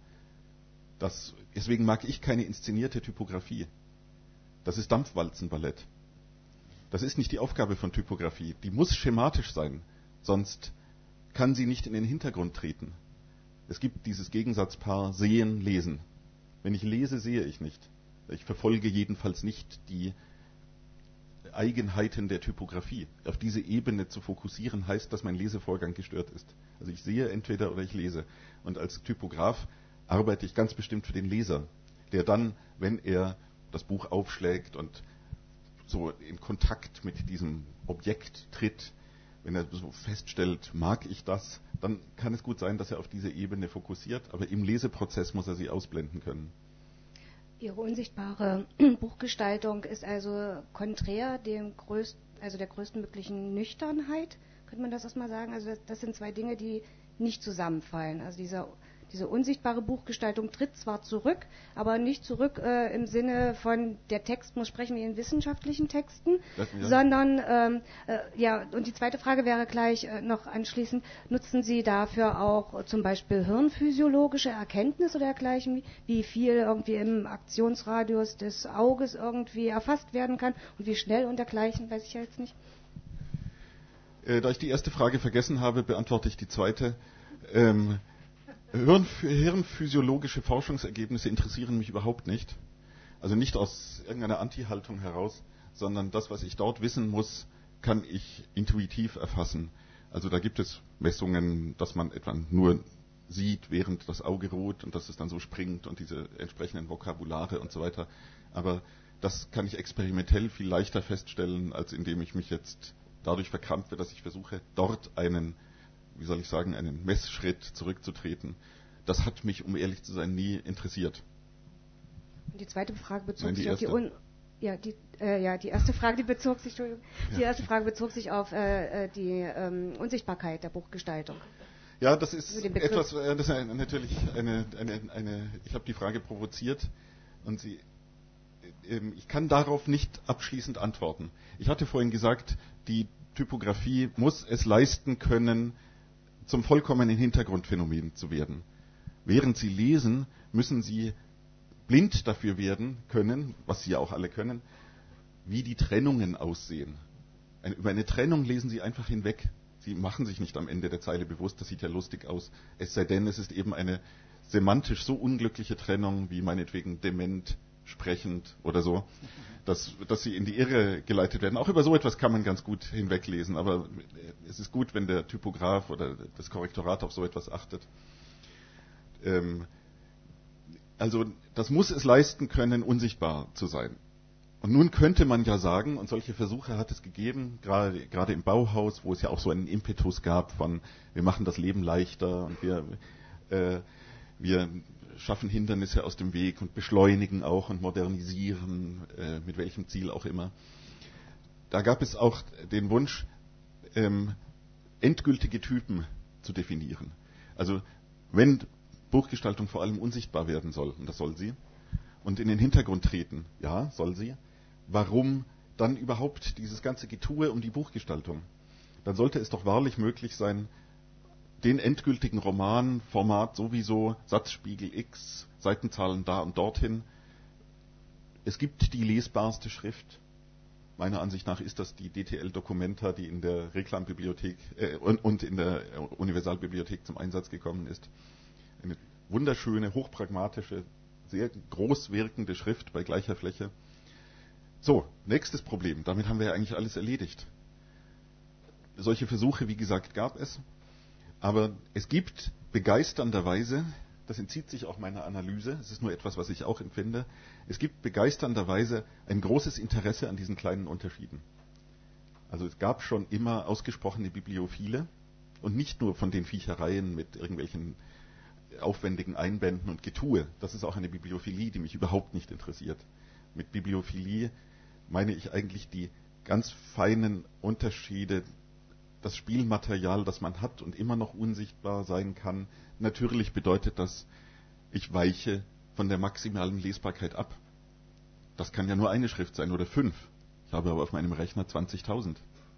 Das, deswegen mag ich keine inszenierte Typografie. Das ist Dampfwalzenballett. Das ist nicht die Aufgabe von Typografie. Die muss schematisch sein, sonst kann sie nicht in den Hintergrund treten. Es gibt dieses Gegensatzpaar Sehen, Lesen. Wenn ich lese, sehe ich nicht. Ich verfolge jedenfalls nicht die Eigenheiten der Typografie. Auf diese Ebene zu fokussieren, heißt, dass mein Lesevorgang gestört ist. Also ich sehe entweder oder ich lese. Und als Typograf arbeite ich ganz bestimmt für den Leser, der dann, wenn er das Buch aufschlägt und so in Kontakt mit diesem Objekt tritt, wenn er so feststellt, mag ich das, dann kann es gut sein, dass er auf diese Ebene fokussiert, aber im Leseprozess muss er sie ausblenden können. Ihre unsichtbare Buchgestaltung ist also konträr dem größten, also der größtmöglichen Nüchternheit, könnte man das erstmal sagen? Also das, das sind zwei Dinge, die nicht zusammenfallen. Also dieser Diese unsichtbare Buchgestaltung tritt zwar zurück, aber nicht zurück äh, im Sinne von, der Text muss sprechen wie in wissenschaftlichen Texten, das, ja. sondern, ähm, äh, ja, und die zweite Frage wäre gleich äh, noch anschließend, nutzen Sie dafür auch äh, zum Beispiel hirnphysiologische Erkenntnis oder dergleichen, wie, wie viel irgendwie im Aktionsradius des Auges irgendwie erfasst werden kann und wie schnell und dergleichen, weiß ich ja jetzt nicht. Äh, da ich die erste Frage vergessen habe, beantworte ich die zweite. Ähm, Hirnphysiologische Forschungsergebnisse interessieren mich überhaupt nicht. Also nicht aus irgendeiner Anti-Haltung heraus, sondern das, was ich dort wissen muss, kann ich intuitiv erfassen. Also da gibt es Messungen, dass man etwa nur sieht, während das Auge ruht und dass es dann so springt und diese entsprechenden Vokabulare und so weiter. Aber Das kann ich experimentell viel leichter feststellen, als indem ich mich jetzt dadurch verkrampfe, dass ich versuche, dort einen, wie soll ich sagen, einen Messschritt zurückzutreten. Das hat mich, um ehrlich zu sein, nie interessiert. Und die zweite Frage bezog Nein, die sich auf die erste. Un ja, die, äh, ja, die erste Frage, die bezog sich, Entschuldigung, die Ja. erste Frage bezog sich auf äh, die ähm, Unsichtbarkeit der Buchgestaltung. Ja, das ist Über den Begriff. etwas, äh, das ist eine, natürlich eine, eine, eine, ich habe die Frage provoziert und sie, äh, ähm, ich kann darauf nicht abschließend antworten. Ich hatte vorhin gesagt, die Typografie muss es leisten können, zum vollkommenen Hintergrundphänomen zu werden. Während Sie lesen, müssen Sie blind dafür werden können, was Sie ja auch alle können, wie die Trennungen aussehen. Eine, über eine Trennung lesen Sie einfach hinweg. Sie machen sich nicht am Ende der Zeile bewusst, das sieht ja lustig aus. Es sei denn, es ist eben eine semantisch so unglückliche Trennung, wie meinetwegen dement, sprechend oder so, dass, dass Sie in die Irre geleitet werden. Auch über so etwas kann man ganz gut hinweglesen, aber es ist gut, wenn der Typograf oder das Korrektorat auf so etwas achtet. Ähm, Also das muss es leisten können, unsichtbar zu sein. Und nun könnte man ja sagen, und solche Versuche hat es gegeben, gerade, gerade im Bauhaus, wo es ja auch so einen Impetus gab von, wir machen das Leben leichter und wir, äh, wir schaffen Hindernisse aus dem Weg und beschleunigen auch und modernisieren, äh, mit welchem Ziel auch immer. Da gab es auch den Wunsch, ähm, endgültige Typen zu definieren. Also wenn Buchgestaltung vor allem unsichtbar werden soll, und das soll sie, und in den Hintergrund treten, ja, soll sie, warum dann überhaupt dieses ganze Getue um die Buchgestaltung? Dann sollte es doch wahrlich möglich sein, den endgültigen Roman, Format sowieso, Satzspiegel X, Seitenzahlen da und dorthin. Es gibt die lesbarste Schrift. Meiner Ansicht nach ist das die D T L Documenta, die in der Reklambibliothek äh, und, und in der Universalbibliothek zum Einsatz gekommen ist. Eine wunderschöne, hochpragmatische, sehr groß wirkende Schrift bei gleicher Fläche. So, nächstes Problem. Damit haben wir ja eigentlich alles erledigt. Solche Versuche, wie gesagt, gab es. Aber es gibt begeisternderweise, das entzieht sich auch meiner Analyse, es ist nur etwas, was ich auch empfinde, es gibt begeisternderweise ein großes Interesse an diesen kleinen Unterschieden. Also es gab schon immer ausgesprochene Bibliophile und nicht nur von den Viechereien mit irgendwelchen aufwendigen Einbänden und Getue. Das ist auch eine Bibliophilie, die mich überhaupt nicht interessiert. Mit Bibliophilie meine ich eigentlich die ganz feinen Unterschiede, das Spielmaterial, das man hat und immer noch unsichtbar sein kann. Natürlich bedeutet das, ich weiche von der maximalen Lesbarkeit ab. Das kann ja nur eine Schrift sein oder fünf. Ich habe aber auf meinem Rechner zwanzigtausend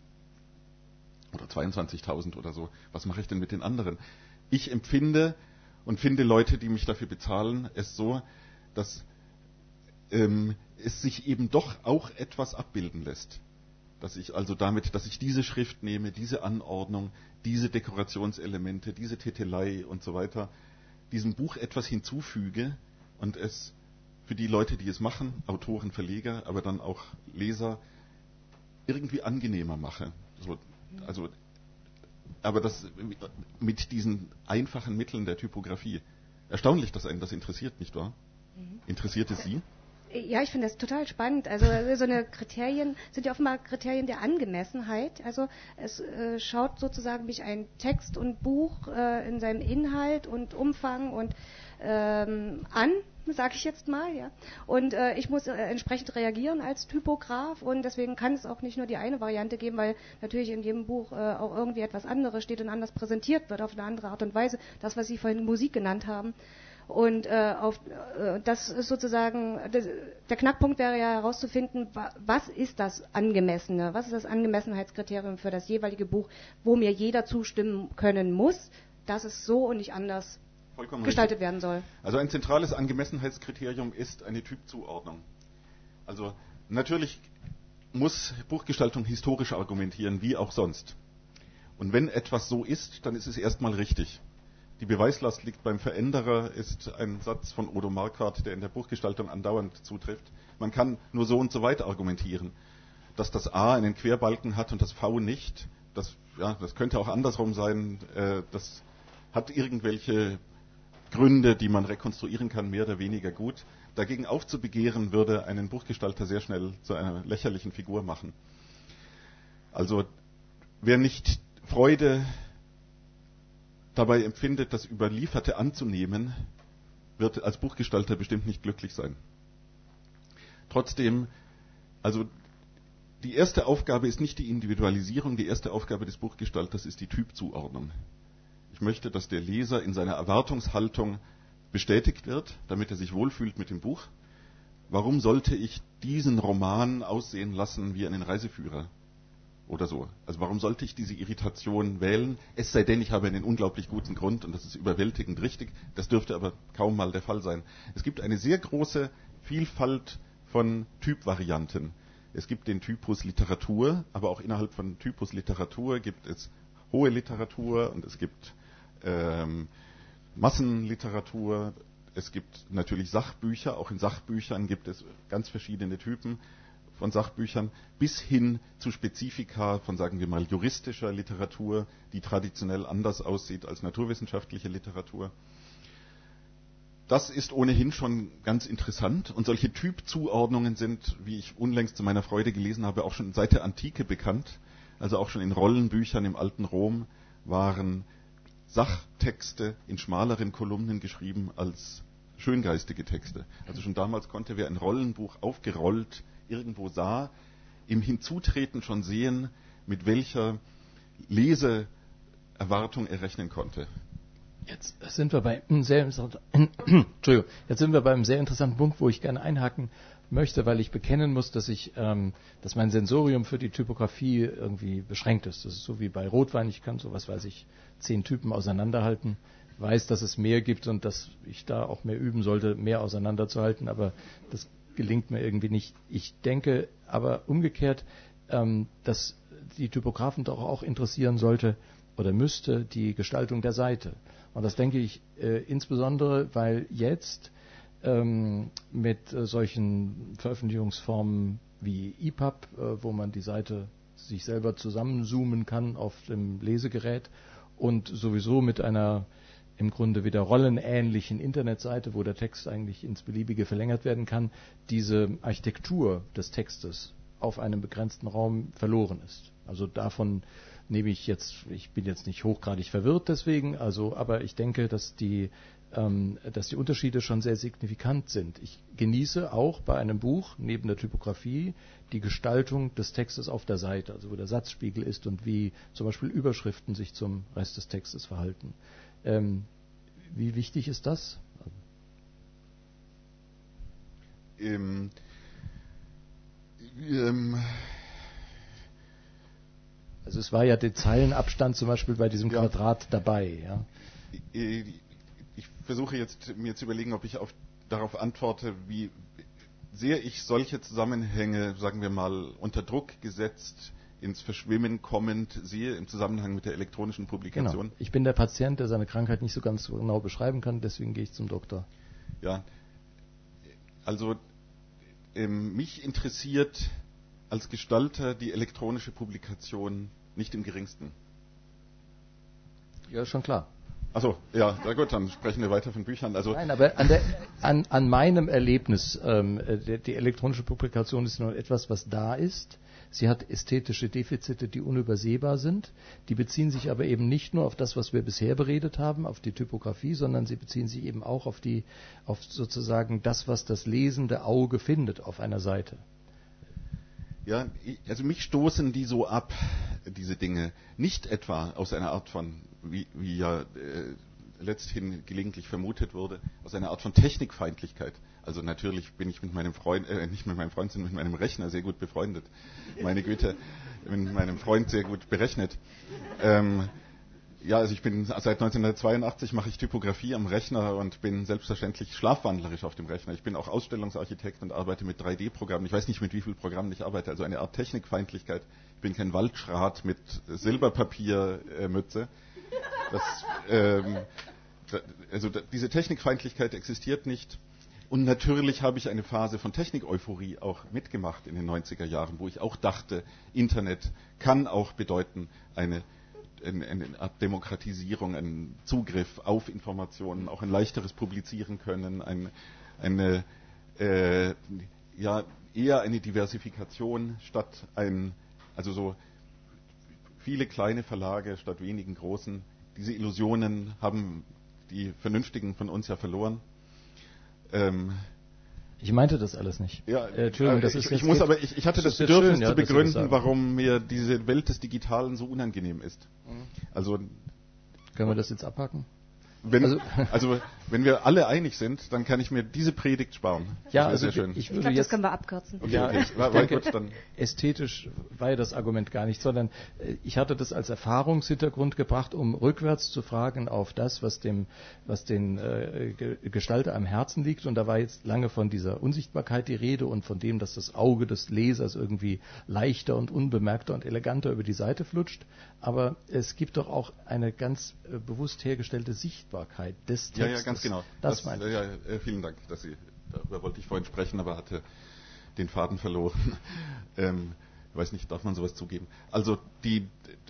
oder zweiundzwanzigtausend oder so. Was mache ich denn mit den anderen? Ich empfinde und finde Leute, die mich dafür bezahlen, es so, dass ähm, es sich eben doch auch etwas abbilden lässt. Dass ich also damit, dass ich diese Schrift nehme, diese Anordnung, diese Dekorationselemente, diese Tetelei und so weiter, diesem Buch etwas hinzufüge und es für die Leute, die es machen, Autoren, Verleger, aber dann auch Leser, irgendwie angenehmer mache. So, also, aber das mit diesen einfachen Mitteln der Typografie. Erstaunlich, dass einen das interessiert, nicht wahr? Interessiert es Sie? Ja, ich finde das total spannend. Also so eine Kriterien sind ja offenbar Kriterien der Angemessenheit. Also es äh, schaut sozusagen mich ein Text und Buch äh, in seinem Inhalt und Umfang und ähm, an, sage ich jetzt mal, ja. Und äh, ich muss äh, entsprechend reagieren als Typograf und deswegen kann es auch nicht nur die eine Variante geben, weil natürlich in jedem Buch äh, auch irgendwie etwas anderes steht und anders präsentiert wird auf eine andere Art und Weise. Das, was Sie vorhin Musik genannt haben. Und äh, auf, äh, das ist sozusagen, das, der Knackpunkt wäre ja herauszufinden, wa, was ist das Angemessene, was ist das Angemessenheitskriterium für das jeweilige Buch, wo mir jeder zustimmen können muss, dass es so und nicht anders Vollkommen gestaltet richtig. werden soll. Also ein zentrales Angemessenheitskriterium ist eine Typzuordnung. Also natürlich muss Buchgestaltung historisch argumentieren, wie auch sonst. Und wenn etwas so ist, dann ist es erstmal richtig. Die Beweislast liegt beim Veränderer, ist ein Satz von Odo Marquardt, der in der Buchgestaltung andauernd zutrifft. Man kann nur so und so weit argumentieren. Dass das A einen Querbalken hat und das V nicht, das, ja, das könnte auch andersrum sein. Äh, das hat irgendwelche Gründe, die man rekonstruieren kann, mehr oder weniger gut. dagegen aufzubegehren, würde einen Buchgestalter sehr schnell zu einer lächerlichen Figur machen. Also wer nicht Freude dabei empfindet, das Überlieferte anzunehmen, wird als Buchgestalter bestimmt nicht glücklich sein. Trotzdem, also die erste Aufgabe ist nicht die Individualisierung, die erste Aufgabe des Buchgestalters ist die Typzuordnung. Ich möchte, dass der Leser in seiner Erwartungshaltung bestätigt wird, damit er sich wohlfühlt mit dem Buch. Warum sollte ich diesen Roman aussehen lassen wie einen Reiseführer oder so? Also warum sollte ich diese Irritation wählen? Es sei denn, ich habe einen unglaublich guten Grund und das ist überwältigend richtig. Das dürfte aber kaum mal der Fall sein. Es gibt eine sehr große Vielfalt von Typvarianten. Es gibt den Typus Literatur, aber auch innerhalb von Typus Literatur gibt es hohe Literatur und es gibt ähm, Massenliteratur. Es gibt natürlich Sachbücher. Auch in Sachbüchern gibt es ganz verschiedene Typen von Sachbüchern, bis hin zu Spezifika von, sagen wir mal, juristischer Literatur, die traditionell anders aussieht als naturwissenschaftliche Literatur. Das ist ohnehin schon ganz interessant und solche Typzuordnungen sind, wie ich unlängst zu meiner Freude gelesen habe, auch schon seit der Antike bekannt. Also auch schon in Rollenbüchern im alten Rom waren Sachtexte in schmaleren Kolumnen geschrieben als schöngeistige Texte. Also schon damals konnte, wer ein Rollenbuch aufgerollt irgendwo sah, im Hinzutreten schon sehen, mit welcher Leseerwartung er rechnen konnte. Jetzt sind wir bei einem sehr Entschuldigung, jetzt sind wir bei einem sehr interessanten Punkt, wo ich gerne einhaken möchte, weil ich bekennen muss, dass ich, ähm, dass mein Sensorium für die Typografie irgendwie beschränkt ist. Das ist so wie bei Rotwein. Ich kann so, was weiß ich, zehn Typen auseinanderhalten, weiß, dass es mehr gibt und dass ich da auch mehr üben sollte, mehr auseinanderzuhalten, aber das gelingt mir irgendwie nicht. Ich denke aber umgekehrt, ähm, dass die Typografen doch auch interessieren sollte oder müsste die Gestaltung der Seite. Und das denke ich äh, insbesondere, weil jetzt ähm, mit äh, solchen Veröffentlichungsformen wie E P U B, äh, wo man die Seite sich selber zusammenzoomen kann auf dem Lesegerät und sowieso mit einer im Grunde wieder rollenähnlichen Internetseite, wo der Text eigentlich ins Beliebige verlängert werden kann, diese Architektur des Textes auf einem begrenzten Raum verloren ist. Also davon nehme ich jetzt, ich bin jetzt nicht hochgradig verwirrt deswegen, also, aber ich denke, dass die, ähm, dass die Unterschiede schon sehr signifikant sind. Ich genieße auch bei einem Buch, neben der Typografie, die Gestaltung des Textes auf der Seite, also wo der Satzspiegel ist und wie zum Beispiel Überschriften sich zum Rest des Textes verhalten. Ähm, wie wichtig ist das? Ähm, ähm, Also es war ja der Zeilenabstand zum Beispiel bei diesem ja. Quadrat dabei. Ja. Ich, ich versuche jetzt mir zu überlegen, ob ich auf, darauf antworte, wie sehr ich solche Zusammenhänge, sagen wir mal, unter Druck gesetzt, ins Verschwimmen kommend sehe im Zusammenhang mit der elektronischen Publikation. Genau. Ich bin der Patient, der seine Krankheit nicht so ganz genau beschreiben kann, deswegen gehe ich zum Doktor. Ja, also ähm, mich interessiert als Gestalter die elektronische Publikation nicht im geringsten. Ja, schon klar. Achso, ja, na gut, dann sprechen wir weiter von Büchern. Also Nein, aber an, der, an, an meinem Erlebnis, ähm, die, die elektronische Publikation ist nur etwas, was da ist. Sie hat ästhetische Defizite, die unübersehbar sind. Die beziehen sich aber eben nicht nur auf das, was wir bisher beredet haben, auf die Typografie, sondern sie beziehen sich eben auch auf die, auf sozusagen das, was das lesende Auge findet auf einer Seite. Ja, also mich stoßen die so ab, diese Dinge, nicht etwa aus einer Art von, wie, wie ja äh, letzthin gelegentlich vermutet wurde, aus einer Art von Technikfeindlichkeit. Also natürlich bin ich mit meinem Freund, äh, nicht mit meinem Freund, sondern mit meinem Rechner sehr gut befreundet. Meine Güte, mit meinem Freund sehr gut berechnet. Ähm, Ja, also ich bin seit neunzehnhundertzweiundachtzig mache ich Typografie am Rechner und bin selbstverständlich schlafwandlerisch auf dem Rechner. Ich bin auch Ausstellungsarchitekt und arbeite mit drei D Programmen. Ich weiß nicht, mit wie vielen Programmen ich arbeite, also eine Art Technikfeindlichkeit. Ich bin kein Waldschrat mit Silberpapiermütze. Das, ähm, also diese Technikfeindlichkeit existiert nicht. Und natürlich habe ich eine Phase von Technik-Euphorie auch mitgemacht in den neunziger Jahren, wo ich auch dachte, Internet kann auch bedeuten, eine eine Art Demokratisierung, einen Zugriff auf Informationen, auch ein leichteres Publizieren können, ein, eine, äh, ja eher eine Diversifikation statt ein, also so viele kleine Verlage statt wenigen großen. Diese Illusionen haben die Vernünftigen von uns ja verloren. Ähm, Ich meinte das alles nicht. Ja, äh, Entschuldigung, das ich, ist ich jetzt muss geht, aber, ich, ich hatte das, das Bedürfnis schön, ja, zu dass Sie das begründen, sagen. warum mir diese Welt des Digitalen so unangenehm ist. Also Können wir das jetzt abhaken? wenn, Also- also wenn wir alle einig sind, dann kann ich mir diese Predigt sparen. Das Ja, wäre also sehr schön. ich Ich würde glaube, das jetzt können wir abkürzen. Okay, Ja, okay. ich War, war denke, gut, dann. ästhetisch war ja das Argument gar nicht, sondern äh, ich hatte das als Erfahrungshintergrund gebracht, um rückwärts zu fragen auf das, was dem, was den äh, Ge- Gestalter am Herzen liegt. Und da war jetzt lange von dieser Unsichtbarkeit die Rede und von dem, dass das Auge des Lesers irgendwie leichter und unbemerkter und eleganter über die Seite flutscht. Aber es gibt doch auch eine ganz äh, bewusst hergestellte Sichtbarkeit des Textes. Ja, ja, ganz genau. Das, Das, meinte ja, äh, vielen Dank, dass Sie, darüber wollte ich vorhin sprechen, aber hatte den Faden verloren. ähm, ich weiß nicht, darf man sowas zugeben? Also die,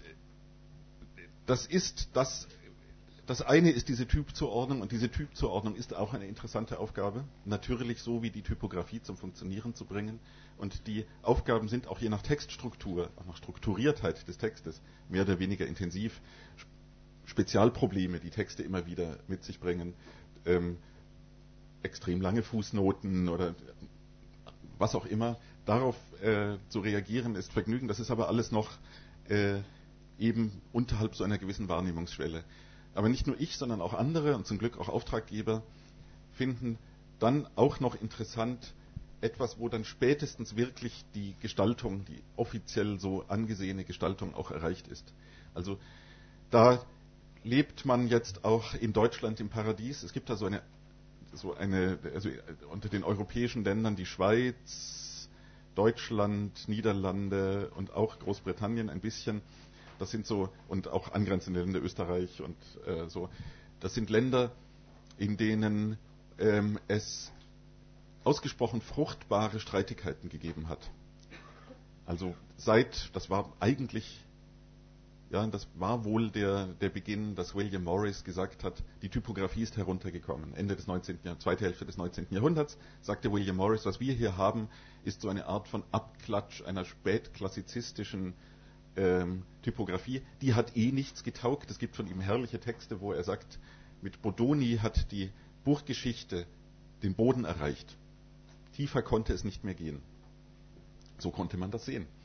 das ist das, das eine ist diese Typzuordnung und diese Typzuordnung ist auch eine interessante Aufgabe, natürlich so wie die Typografie zum Funktionieren zu bringen. Und die Aufgaben sind auch je nach Textstruktur, auch nach Strukturiertheit des Textes mehr oder weniger intensiv. Spezialprobleme, die Texte immer wieder mit sich bringen, ähm, extrem lange Fußnoten oder was auch immer, darauf äh, zu reagieren ist Vergnügen. Das ist aber alles noch äh, eben unterhalb so einer gewissen Wahrnehmungsschwelle. Aber nicht nur ich, sondern auch andere und zum Glück auch Auftraggeber finden dann auch noch interessant etwas, wo dann spätestens wirklich die Gestaltung, die offiziell so angesehene Gestaltung auch erreicht ist. Also da lebt man jetzt auch in Deutschland im Paradies. Es gibt da so eine, so eine, also unter den europäischen Ländern die Schweiz, Deutschland, Niederlande und auch Großbritannien ein bisschen. Das sind so, und auch angrenzende Länder, Österreich und äh, so. Das sind Länder, in denen ähm, es ausgesprochen fruchtbare Streitigkeiten gegeben hat. Also seit, das war eigentlich Ja, das war wohl der, der Beginn, dass William Morris gesagt hat, die Typografie ist heruntergekommen. Ende des neunzehnten. Jahrhunderts, zweite Hälfte des neunzehnten. Jahrhunderts sagte William Morris, was wir hier haben, ist so eine Art von Abklatsch einer spätklassizistischen ähm, Typografie. Die hat eh nichts getaugt. Es gibt von ihm herrliche Texte, wo er sagt, mit Bodoni hat die Buchgeschichte den Boden erreicht. Tiefer konnte es nicht mehr gehen. So konnte man das sehen.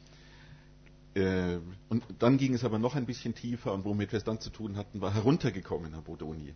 Und dann ging es aber noch ein bisschen tiefer und womit wir es dann zu tun hatten, war heruntergekommener Bodoni.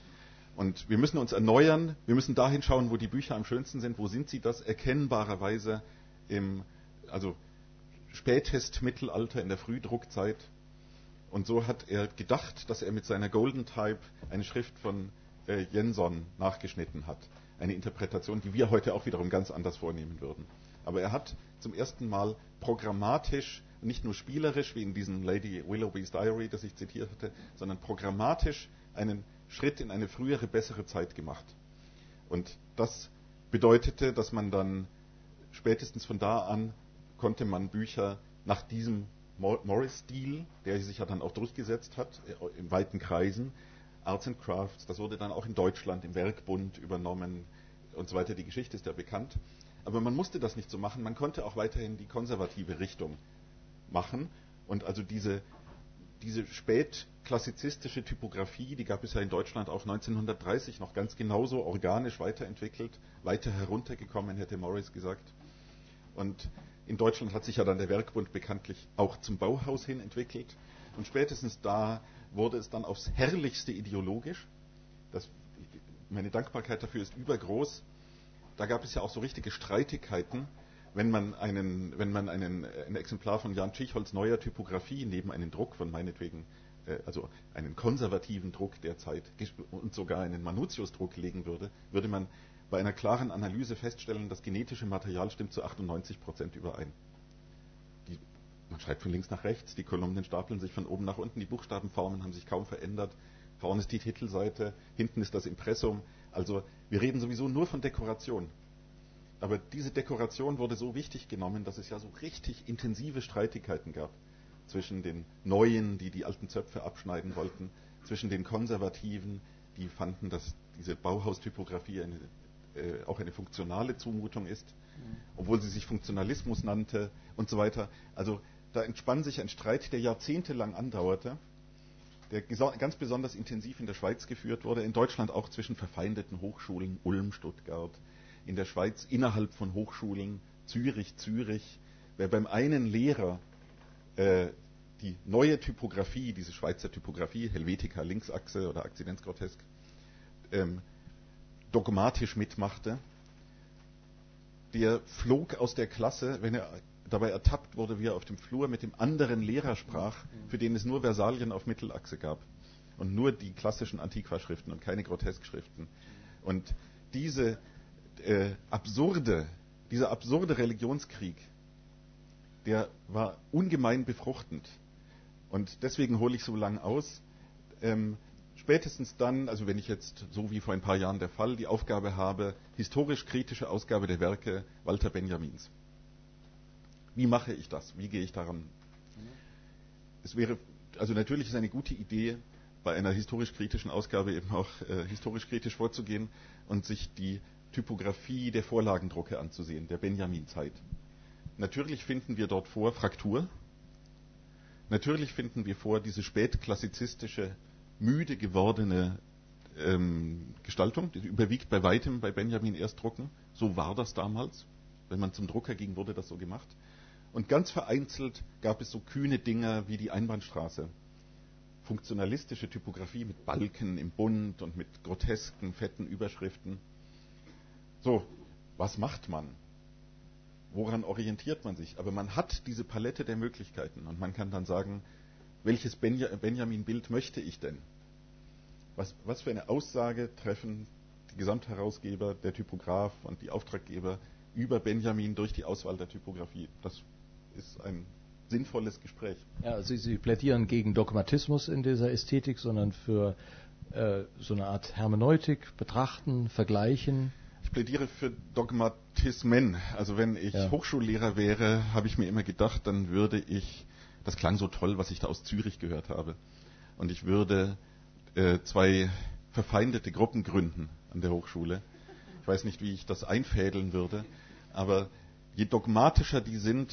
Und wir müssen uns erneuern, wir müssen dahin schauen, wo die Bücher am schönsten sind, wo sind sie das erkennbarerweise im, also Spätestmittelalter, in der Frühdruckzeit. Und so hat er gedacht, dass er mit seiner Golden Type eine Schrift von äh, Jenson nachgeschnitten hat. Eine Interpretation, die wir heute auch wiederum ganz anders vornehmen würden. Aber er hat zum ersten Mal programmatisch, nicht nur spielerisch, wie in diesem Lady Willoughby's Diary, das ich zitiert hatte, sondern programmatisch einen Schritt in eine frühere, bessere Zeit gemacht. Und das bedeutete, dass man dann spätestens von da an konnte man Bücher nach diesem Morris-Stil, der sich ja dann auch durchgesetzt hat, in weiten Kreisen, Arts and Crafts, das wurde dann auch in Deutschland im Werkbund übernommen und so weiter. Die Geschichte ist ja bekannt. Aber man musste das nicht so machen, man konnte auch weiterhin die konservative Richtung machen. Und also diese, diese spätklassizistische Typografie, die gab es ja in Deutschland auch neunzehnhundertdreißig noch ganz genauso organisch weiterentwickelt, weiter heruntergekommen, hätte Morris gesagt. Und in Deutschland hat sich ja dann der Werkbund bekanntlich auch zum Bauhaus hin entwickelt. Und spätestens da wurde es dann aufs Herrlichste ideologisch. Das, meine Dankbarkeit dafür ist übergroß. Da gab es ja auch so richtige Streitigkeiten, wenn man, einen, wenn man einen, ein Exemplar von Jan Tschicholz neuer Typografie neben einen Druck von meinetwegen, äh, also einen konservativen Druck der Zeit und sogar einen Manutius-Druck legen würde, würde man bei einer klaren Analyse feststellen, das genetische Material stimmt zu achtundneunzig Prozent überein. Die, man schreibt von links nach rechts, die Kolumnen stapeln sich von oben nach unten, die Buchstabenformen haben sich kaum verändert. Vorne ist die Titelseite, hinten ist das Impressum. Also wir reden sowieso nur von Dekoration. Aber diese Dekoration wurde so wichtig genommen, dass es ja so richtig intensive Streitigkeiten gab zwischen den Neuen, die die alten Zöpfe abschneiden wollten, zwischen den Konservativen, die fanden, dass diese Bauhaustypografie eine äh, auch eine funktionale Zumutung ist, obwohl sie sich Funktionalismus nannte und so weiter. Also da entspann sich ein Streit, der jahrzehntelang andauerte, der ganz besonders intensiv in der Schweiz geführt wurde, in Deutschland auch zwischen verfeindeten Hochschulen, Ulm, Stuttgart, in der Schweiz innerhalb von Hochschulen, Zürich, Zürich, wer beim einen Lehrer äh, die neue Typografie, diese Schweizer Typografie, Helvetica Linksachse oder Akzidenz grotesk, ähm, dogmatisch mitmachte, der flog aus der Klasse, wenn er dabei ertappt wurde, wie er auf dem Flur mit dem anderen Lehrer sprach, für den es nur Versalien auf Mittelachse gab und nur die klassischen Antiquaschriften und keine Groteskschriften. Und diese äh, absurde, dieser absurde Religionskrieg, der war ungemein befruchtend. Und deswegen hole ich so lang aus. Ähm, spätestens dann, also wenn ich jetzt, so wie vor ein paar Jahren der Fall, die Aufgabe habe, historisch-kritische Ausgabe der Werke Walter Benjamins. Wie mache ich das? Wie gehe ich daran? Es wäre, also natürlich ist eine gute Idee, bei einer historisch-kritischen Ausgabe eben auch äh, historisch-kritisch vorzugehen und sich die Typografie der Vorlagendrucke anzusehen, der Benjamin-Zeit. Natürlich finden wir dort vor Fraktur. Natürlich finden wir vor diese spätklassizistische, müde gewordene ähm, Gestaltung. Die überwiegt bei weitem bei Benjamin Erstdrucken. So war das damals. Wenn man zum Drucker ging, wurde das so gemacht. Und ganz vereinzelt gab es so kühne Dinger wie die Einbahnstraße. Funktionalistische Typografie mit Balken im Bund und mit grotesken, fetten Überschriften. So, was macht man? Woran orientiert man sich? Aber man hat diese Palette der Möglichkeiten und man kann dann sagen, welches Benja- Benjamin-Bild möchte ich denn? Was, was für eine Aussage treffen die Gesamtherausgeber, der Typograf und die Auftraggeber über Benjamin durch die Auswahl der Typografie? Das ist ein sinnvolles Gespräch. Ja, also Sie, Sie plädieren gegen Dogmatismus in dieser Ästhetik, sondern für äh, so eine Art Hermeneutik, Betrachten, Vergleichen. Ich plädiere für Dogmatismen. Also wenn ich ja. Hochschullehrer wäre, habe ich mir immer gedacht, dann würde ich, das klang so toll, was ich da aus Zürich gehört habe, und ich würde äh, zwei verfeindete Gruppen gründen an der Hochschule. Ich weiß nicht, wie ich das einfädeln würde, aber je dogmatischer die sind,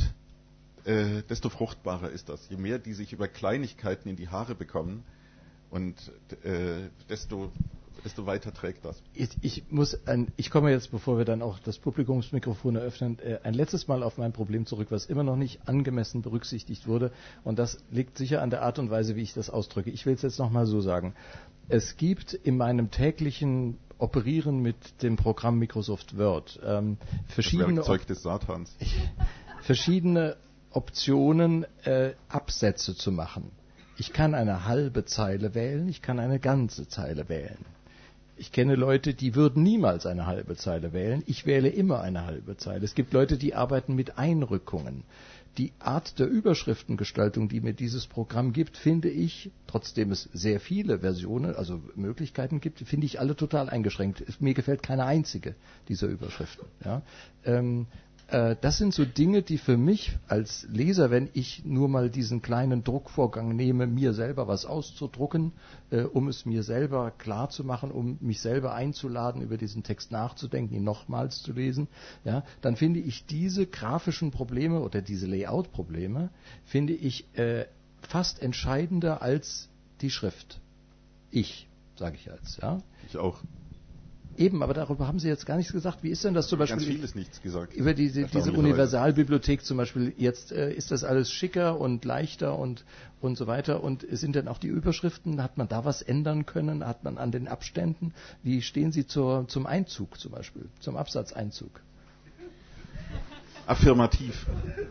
äh, desto fruchtbarer ist das. Je mehr die sich über Kleinigkeiten in die Haare bekommen, und äh, desto desto weiter trägt das. Ich, ich muss, ein, ich komme jetzt, bevor wir dann auch das Publikumsmikrofon eröffnen, äh, ein letztes Mal auf mein Problem zurück, was immer noch nicht angemessen berücksichtigt wurde. Und das liegt sicher an der Art und Weise, wie ich das ausdrücke. Ich will es jetzt nochmal so sagen. Es gibt in meinem täglichen Operieren mit dem Programm Microsoft Word ähm, verschiedene, das Werkzeug des Satans. verschiedene Optionen, äh, Absätze zu machen. Ich kann eine halbe Zeile wählen, ich kann eine ganze Zeile wählen. Ich kenne Leute, die würden niemals eine halbe Zeile wählen. Ich wähle immer eine halbe Zeile. Es gibt Leute, die arbeiten mit Einrückungen. Die Art der Überschriftengestaltung, die mir dieses Programm gibt, finde ich, trotzdem es sehr viele Versionen, also Möglichkeiten gibt, finde ich alle total eingeschränkt. Mir gefällt keine einzige dieser Überschriften. Ja. Ähm, Das sind so Dinge, die für mich als Leser, wenn ich nur mal diesen kleinen Druckvorgang nehme, mir selber was auszudrucken, äh, um es mir selber klar zu machen, um mich selber einzuladen, über diesen Text nachzudenken, ihn nochmals zu lesen, ja, dann finde ich diese grafischen Probleme oder diese Layout-Probleme, finde ich äh, fast entscheidender als die Schrift. Ich, sage ich jetzt. Ja. Ich auch. Eben, aber darüber haben Sie jetzt gar nichts gesagt. Wie ist denn das zum Beispiel? Ganz vieles nichts gesagt. Über diese, diese Universalbibliothek zum Beispiel. Jetzt äh, ist das alles schicker und leichter und, und so weiter. Und sind denn auch die Überschriften, hat man da was ändern können? Hat man an den Abständen? Wie stehen Sie zur, zum Einzug zum Beispiel, zum Absatzeinzug? Affirmativ.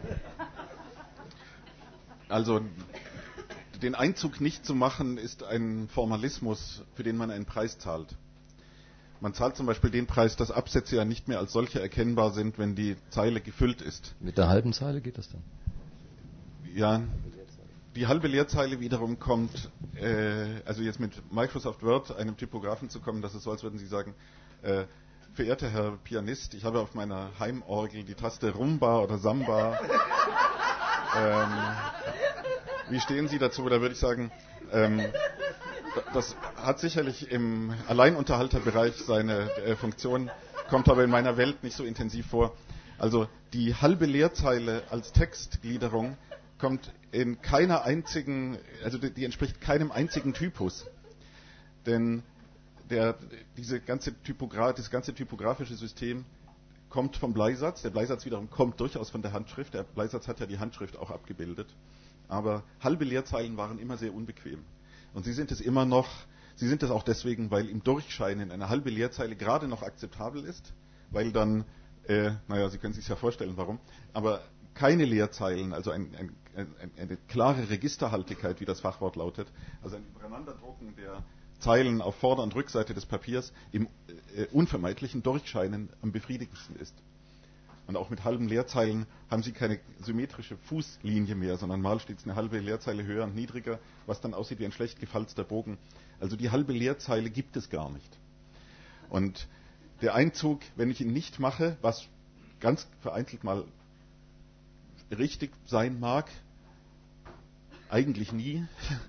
Also den Einzug nicht zu machen, ist ein Formalismus, für den man einen Preis zahlt. Man zahlt zum Beispiel den Preis, dass Absätze ja nicht mehr als solche erkennbar sind, wenn die Zeile gefüllt ist. Mit der halben Zeile geht das dann? Ja, die halbe Leerzeile wiederum kommt, äh, also jetzt mit Microsoft Word einem Typografen zu kommen, das ist so, als würden Sie sagen, äh, verehrter Herr Pianist, ich habe auf meiner Heimorgel die Taste Rumba oder Samba. ähm, wie stehen Sie dazu? Da würde ich sagen, ähm, das hat sicherlich im Alleinunterhalterbereich seine äh, Funktion, kommt aber in meiner Welt nicht so intensiv vor. Also die halbe Leerzeile als Textgliederung kommt in keiner einzigen, also die, die entspricht keinem einzigen Typus. Denn der, diese ganze Typogra- das ganze typografische System kommt vom Bleisatz. Der Bleisatz wiederum kommt durchaus von der Handschrift. Der Bleisatz hat ja die Handschrift auch abgebildet. Aber halbe Leerzeilen waren immer sehr unbequem. Und sie sind es immer noch, sie sind es auch deswegen, weil im Durchscheinen eine halbe Leerzeile gerade noch akzeptabel ist, weil dann, äh, naja, Sie können sich ja vorstellen, warum, aber keine Leerzeilen, also ein, ein, ein, eine klare Registerhaltigkeit, wie das Fachwort lautet, also ein Übereinanderdrucken der Zeilen auf Vorder- und Rückseite des Papiers im äh, unvermeidlichen Durchscheinen am befriedigendsten ist. Und auch mit halben Leerzeilen haben Sie keine symmetrische Fußlinie mehr, sondern mal steht es eine halbe Leerzeile höher und niedriger, was dann aussieht wie ein schlecht gefalzter Bogen. Also die halbe Leerzeile gibt es gar nicht. Und der Einzug, wenn ich ihn nicht mache, was ganz vereinzelt mal richtig sein mag, eigentlich nie,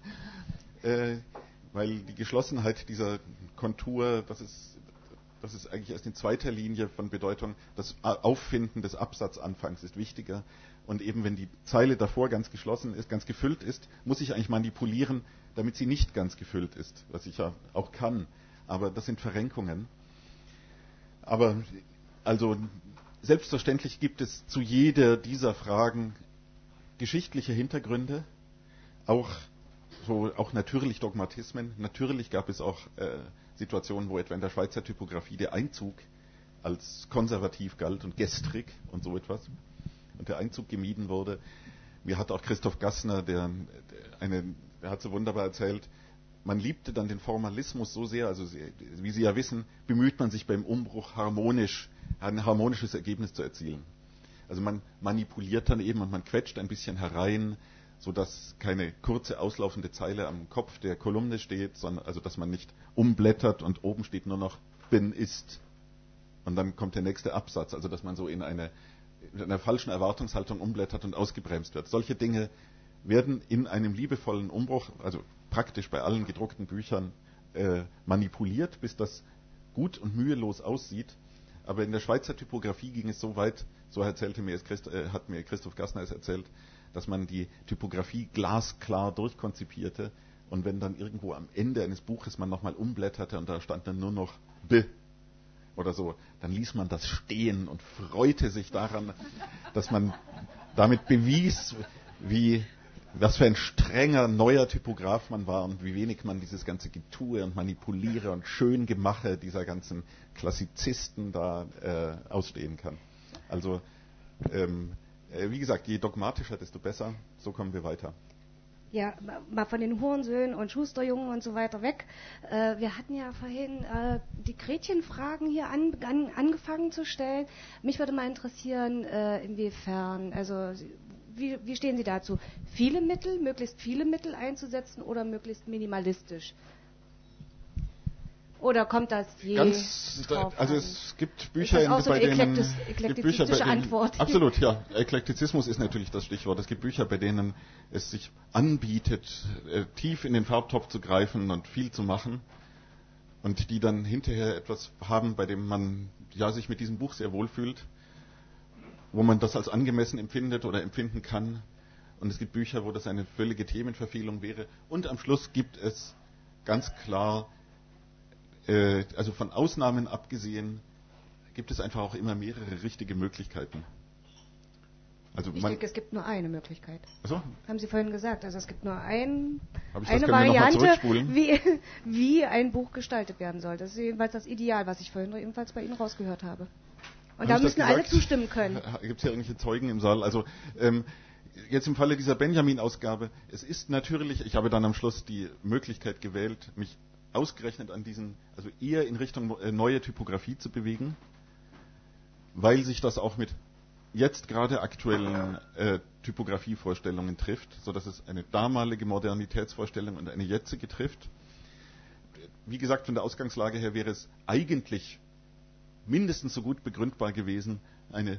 äh, weil die Geschlossenheit dieser Kontur, das ist, das ist eigentlich erst in zweiter Linie von Bedeutung. Das Auffinden des Absatzanfangs ist wichtiger. Und eben wenn die Zeile davor ganz geschlossen ist, ganz gefüllt ist, muss ich eigentlich manipulieren, damit sie nicht ganz gefüllt ist, was ich ja auch kann. Aber das sind Verrenkungen. Aber also selbstverständlich gibt es zu jeder dieser Fragen geschichtliche Hintergründe, auch so auch natürlich Dogmatismen. Natürlich gab es auch äh, Situationen, wo etwa in der Schweizer Typografie der Einzug als konservativ galt und gestrig und so etwas und der Einzug gemieden wurde. Mir hat auch Christoph Gassner, der, der, eine, der hat so wunderbar erzählt, man liebte dann den Formalismus so sehr, also wie Sie ja wissen, bemüht man sich beim Umbruch harmonisch, ein harmonisches Ergebnis zu erzielen. Also man manipuliert dann eben und man quetscht ein bisschen herein, sodass keine kurze auslaufende Zeile am Kopf der Kolumne steht, sondern also dass man nicht umblättert und oben steht nur noch bin ist und dann kommt der nächste Absatz, also dass man so in, eine, in einer falschen Erwartungshaltung umblättert und ausgebremst wird. Solche Dinge werden in einem liebevollen Umbruch, also praktisch bei allen gedruckten Büchern, äh, manipuliert, bis das gut und mühelos aussieht. Aber in der Schweizer Typografie ging es so weit, so erzählte mir es Christ, äh, hat mir Christoph Gassner es erzählt, dass man die Typografie glasklar durchkonzipierte und wenn dann irgendwo am Ende eines Buches man nochmal umblätterte und da stand dann nur noch B oder so, dann ließ man das stehen und freute sich daran, dass man damit bewies, wie, was für ein strenger neuer Typograf man war und wie wenig man dieses ganze Getue und Manipuliere und Schöngemache dieser ganzen Klassizisten da äh, ausstehen kann. Also ähm, wie gesagt, je dogmatischer, desto besser. So kommen wir weiter. Ja, mal von den Hurensöhnen und Schusterjungen und so weiter weg. Äh, wir hatten ja vorhin äh, die Gretchenfragen hier an, an, angefangen zu stellen. Mich würde mal interessieren, äh, inwiefern, also wie, wie stehen Sie dazu? Viele Mittel, möglichst viele Mittel einzusetzen oder möglichst minimalistisch? Oder kommt das je Ganz, drauf also an? Es gibt Bücher, ist das auch so bei eine denen... Eklektizistische gibt Bücher, bei denen, Antwort? Absolut, ja. Eklektizismus ist natürlich das Stichwort. Es gibt Bücher, bei denen es sich anbietet, äh, tief in den Farbtopf zu greifen und viel zu machen. Und die dann hinterher etwas haben, bei dem man ja sich mit diesem Buch sehr wohlfühlt, wo man das als angemessen empfindet oder empfinden kann. Und es gibt Bücher, wo das eine völlige Themenverfehlung wäre. Und am Schluss gibt es ganz klar, äh, also von Ausnahmen abgesehen, gibt es einfach auch immer mehrere richtige Möglichkeiten. Also ich man, denke, es gibt nur eine Möglichkeit. Achso? Haben Sie vorhin gesagt. Also es gibt nur ein, Hab ich eine das, können wir noch mal Variante, zurückspulen? wie, wie ein Buch gestaltet werden soll. Das ist jedenfalls das Ideal, was ich vorhin ebenfalls bei Ihnen rausgehört habe. Und Hab da ich das müssen alle gesagt? zustimmen können. Gibt es ja irgendwelche Zeugen im Saal? Also ähm, jetzt im Falle dieser Benjamin-Ausgabe, es ist natürlich, ich habe dann am Schluss die Möglichkeit gewählt, mich ausgerechnet an diesen, also eher in Richtung äh, neue Typografie zu bewegen, weil sich das auch mit jetzt gerade aktuellen äh, Typografievorstellungen trifft, sodass es eine damalige Modernitätsvorstellung und eine jetzige trifft. Wie gesagt, von der Ausgangslage her wäre es eigentlich mindestens so gut begründbar gewesen, eine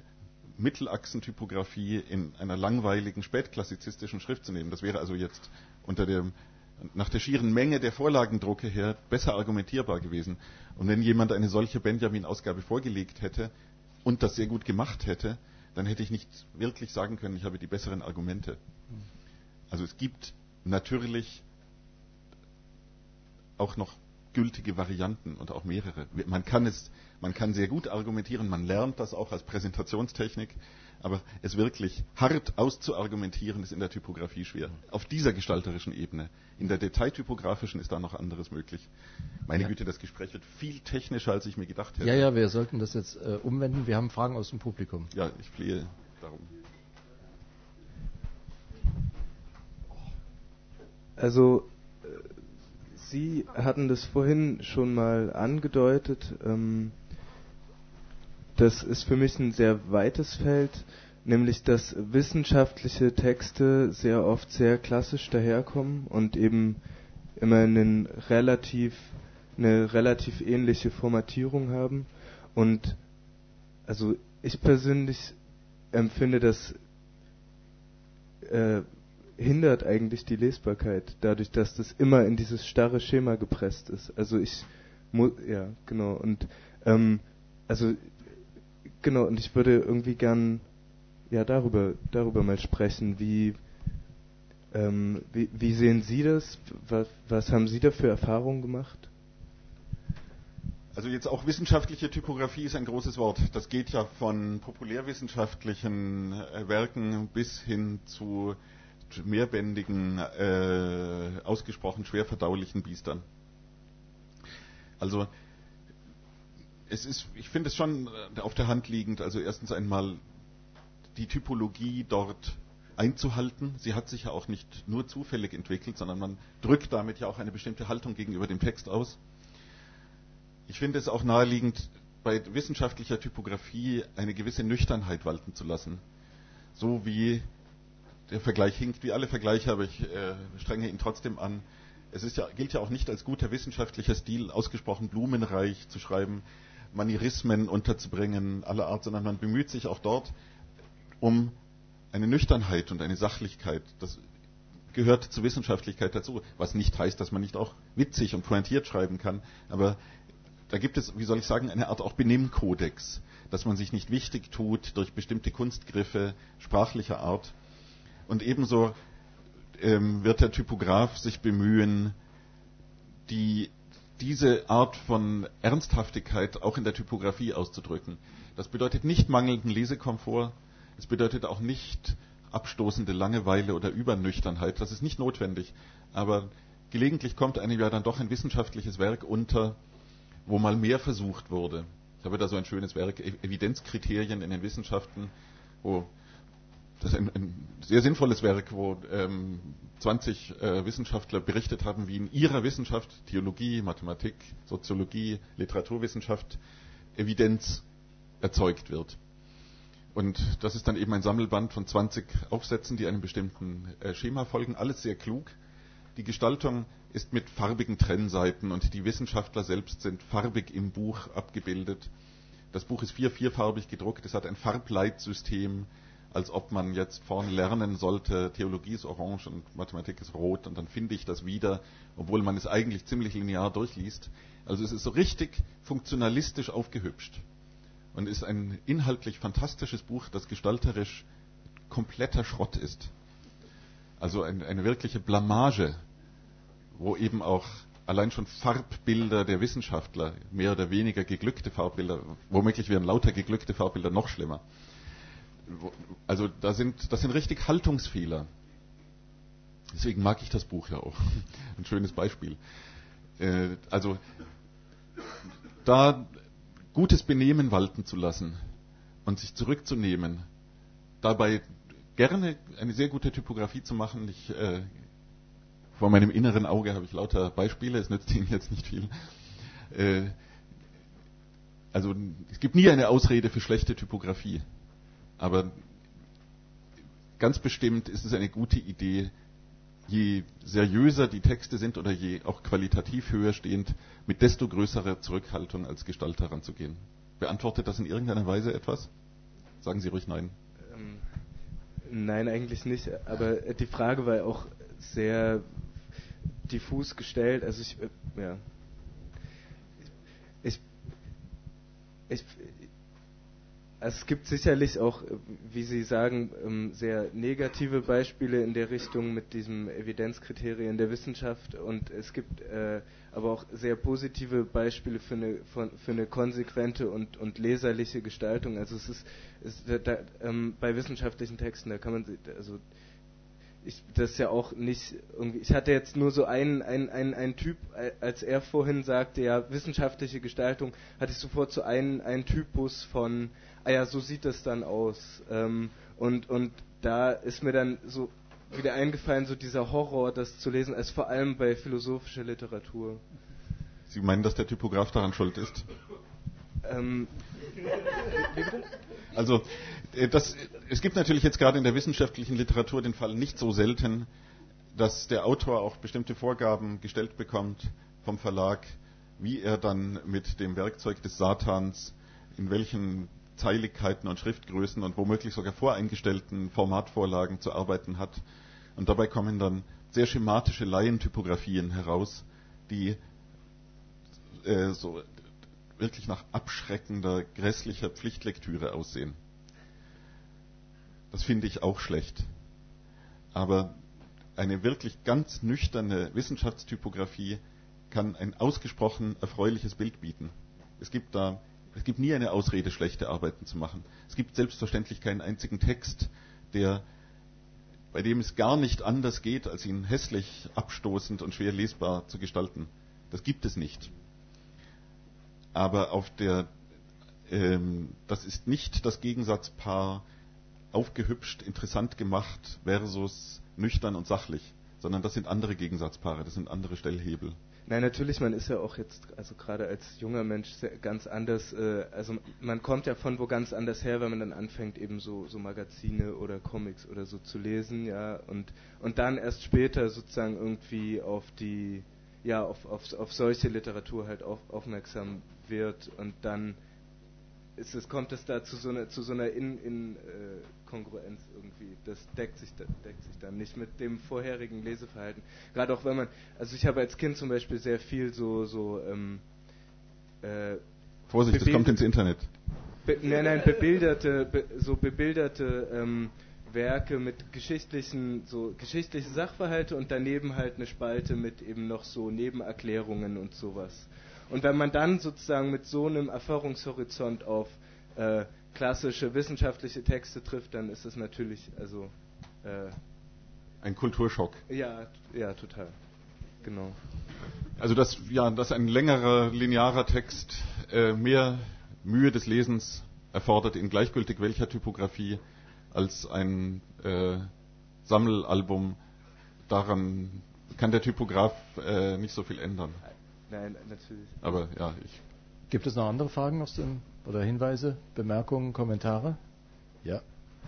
Mittelachsentypografie in einer langweiligen spätklassizistischen Schrift zu nehmen. Das wäre also jetzt unter dem nach der schieren Menge der Vorlagendrucke her besser argumentierbar gewesen. Und wenn jemand eine solche Benjamin-Ausgabe vorgelegt hätte und das sehr gut gemacht hätte, dann hätte ich nicht wirklich sagen können, ich habe die besseren Argumente. Also es gibt natürlich auch noch gültige Varianten und auch mehrere. Man kann es, man kann sehr gut argumentieren, man lernt das auch als Präsentationstechnik, aber es wirklich hart auszuargumentieren ist in der Typografie schwer. Auf dieser gestalterischen Ebene. In der detailtypografischen ist da noch anderes möglich. Meine ja. Güte, das Gespräch wird viel technischer, als ich mir gedacht hätte. Ja, ja, wir sollten das jetzt äh, umwenden. Wir haben Fragen aus dem Publikum. Ja, ich flehe darum. Also, äh, Sie hatten das vorhin schon mal angedeutet. Ähm, das ist für mich ein sehr weites Feld, nämlich dass wissenschaftliche Texte sehr oft sehr klassisch daherkommen und eben immer einen relativ, eine relativ ähnliche Formatierung haben. Und also ich persönlich empfinde, das äh, hindert eigentlich die Lesbarkeit, dadurch, dass das immer in dieses starre Schema gepresst ist. Also ich muss, ja, genau, und ähm, also genau, und ich würde irgendwie gern ja darüber darüber mal sprechen, wie ähm, wie, wie sehen Sie das? Was, was haben Sie da für Erfahrungen gemacht? Also jetzt auch wissenschaftliche Typografie ist ein großes Wort. Das geht ja von populärwissenschaftlichen äh, Werken bis hin zu mehrbändigen, äh, ausgesprochen schwer verdaulichen Biestern. Also es ist, ich finde es schon auf der Hand liegend, also erstens einmal die Typologie dort einzuhalten. Sie hat sich ja auch nicht nur zufällig entwickelt, sondern man drückt damit ja auch eine bestimmte Haltung gegenüber dem Text aus. Ich finde es auch naheliegend, bei wissenschaftlicher Typografie eine gewisse Nüchternheit walten zu lassen. So wie der Vergleich hinkt, wie alle Vergleiche, aber ich äh, strenge ihn trotzdem an. Es ist ja, gilt ja auch nicht als guter wissenschaftlicher Stil, ausgesprochen blumenreich zu schreiben, Manierismen unterzubringen, aller Art, sondern man bemüht sich auch dort um eine Nüchternheit und eine Sachlichkeit. Das gehört zur Wissenschaftlichkeit dazu, was nicht heißt, dass man nicht auch witzig und pointiert schreiben kann, aber da gibt es, wie soll ich sagen, eine Art auch Benimmkodex, dass man sich nicht wichtig tut durch bestimmte Kunstgriffe sprachlicher Art. Und ebenso ähm, wird der Typograf sich bemühen, die, diese Art von Ernsthaftigkeit auch in der Typografie auszudrücken. Das bedeutet nicht mangelnden Lesekomfort, es bedeutet auch nicht abstoßende Langeweile oder Übernüchternheit, das ist nicht notwendig. Aber gelegentlich kommt einem ja dann doch ein wissenschaftliches Werk unter, wo mal mehr versucht wurde. Ich habe da so ein schönes Werk, Evidenzkriterien in den Wissenschaften, wo das ist ein, ein sehr sinnvolles Werk, wo ähm, zwanzig äh, Wissenschaftler berichtet haben, wie in ihrer Wissenschaft, Theologie, Mathematik, Soziologie, Literaturwissenschaft, Evidenz erzeugt wird. Und das ist dann eben ein Sammelband von zwanzig Aufsätzen, die einem bestimmten äh, Schema folgen, alles sehr klug. Die Gestaltung ist mit farbigen Trennseiten und die Wissenschaftler selbst sind farbig im Buch abgebildet. Das Buch ist vier vierfarbig gedruckt, es hat ein Farbleitsystem, als ob man jetzt vorne lernen sollte, Theologie ist orange und Mathematik ist rot und dann finde ich das wieder, obwohl man es eigentlich ziemlich linear durchliest. Also es ist so richtig funktionalistisch aufgehübscht und ist ein inhaltlich fantastisches Buch, das gestalterisch kompletter Schrott ist. Also ein, eine wirkliche Blamage, wo eben auch allein schon Farbbilder der Wissenschaftler, mehr oder weniger geglückte Farbbilder, womöglich wären lauter geglückte Farbbilder noch schlimmer. Also da sind, das sind richtig Haltungsfehler. Deswegen mag ich das Buch ja auch. Ein schönes Beispiel. Äh, also da gutes Benehmen walten zu lassen und sich zurückzunehmen, dabei gerne eine sehr gute Typografie zu machen. Ich, äh, vor meinem inneren Auge habe ich lauter Beispiele, es nützt Ihnen jetzt nicht viel. Äh, also es gibt nie eine Ausrede für schlechte Typografie. Aber ganz bestimmt ist es eine gute Idee, je seriöser die Texte sind oder je auch qualitativ höher stehend, mit desto größerer Zurückhaltung als Gestalter ranzugehen. Beantwortet das in irgendeiner Weise etwas? Sagen Sie ruhig nein. Ähm, nein, eigentlich nicht. Aber die Frage war auch sehr diffus gestellt. Also ich, äh, ja, ich, ich, also es gibt sicherlich auch, wie Sie sagen, ähm, sehr negative Beispiele in der Richtung mit diesem Evidenzkriterien der Wissenschaft, und es gibt äh, aber auch sehr positive Beispiele für eine, von, für eine konsequente und, und leserliche Gestaltung. Also es ist, es, da, da, ähm, bei wissenschaftlichen Texten, da kann man, also ich, das ist ja auch nicht irgendwie, ich hatte jetzt nur so einen, einen, einen, einen Typ, als er vorhin sagte, ja, wissenschaftliche Gestaltung, hatte ich sofort so einen, einen Typus von, ah ja, so sieht das dann aus. Ähm, und, und da ist mir dann so wieder eingefallen, so dieser Horror, das zu lesen, als vor allem bei philosophischer Literatur. Sie meinen, dass der Typograf daran schuld ist? Ähm, Also das, es gibt natürlich jetzt gerade in der wissenschaftlichen Literatur den Fall nicht so selten, dass der Autor auch bestimmte Vorgaben gestellt bekommt vom Verlag, wie er dann mit dem Werkzeug des Satans, in welchen Zeiligkeiten und Schriftgrößen und womöglich sogar voreingestellten Formatvorlagen zu arbeiten hat. Und dabei kommen dann sehr schematische Laientypografien heraus, die äh, so wirklich nach abschreckender, grässlicher Pflichtlektüre aussehen. Das finde ich auch schlecht. Aber eine wirklich ganz nüchterne Wissenschaftstypografie kann ein ausgesprochen erfreuliches Bild bieten. Es gibt da, es gibt nie eine Ausrede, schlechte Arbeiten zu machen. Es gibt selbstverständlich keinen einzigen Text, der, bei dem es gar nicht anders geht, als ihn hässlich, abstoßend und schwer lesbar zu gestalten. Das gibt es nicht. Aber auf der, ähm, das ist nicht das Gegensatzpaar aufgehübscht, interessant gemacht versus nüchtern und sachlich, sondern das sind andere Gegensatzpaare, das sind andere Stellhebel. Nein, natürlich, man ist ja auch jetzt, also gerade als junger Mensch sehr, ganz anders, äh, also man kommt ja von wo ganz anders her, wenn man dann anfängt, eben so, so Magazine oder Comics oder so zu lesen, ja, und, und dann erst später sozusagen irgendwie auf die, ja, auf, auf, auf solche Literatur halt auf, aufmerksam wird, und dann ist es, kommt es da zu so einer, zu so einer in, in, äh, Kongruenz irgendwie. Das deckt sich, deckt sich dann nicht mit dem vorherigen Leseverhalten. Gerade auch wenn man, also ich habe als Kind zum Beispiel sehr viel so, so ähm, äh, Vorsicht, das kommt ins Internet. Be, nein, nein, bebilderte, be, so bebilderte ähm, Werke mit geschichtlichen, so geschichtliche Sachverhalte und daneben halt eine Spalte mit eben noch so Nebenerklärungen und sowas. Und wenn man dann sozusagen mit so einem Erfahrungshorizont auf äh, klassische wissenschaftliche Texte trifft, dann ist es natürlich, also äh, ein Kulturschock. Ja, ja, total. Genau. Also dass, ja, dass ein längerer, linearer Text äh, mehr Mühe des Lesens erfordert, in gleichgültig welcher Typografie, als ein äh, Sammelalbum, daran kann der Typograf äh, nicht so viel ändern. Nein, natürlich. Aber ja, ich. Gibt es noch andere Fragen aus dem, oder Hinweise, Bemerkungen, Kommentare? Ja.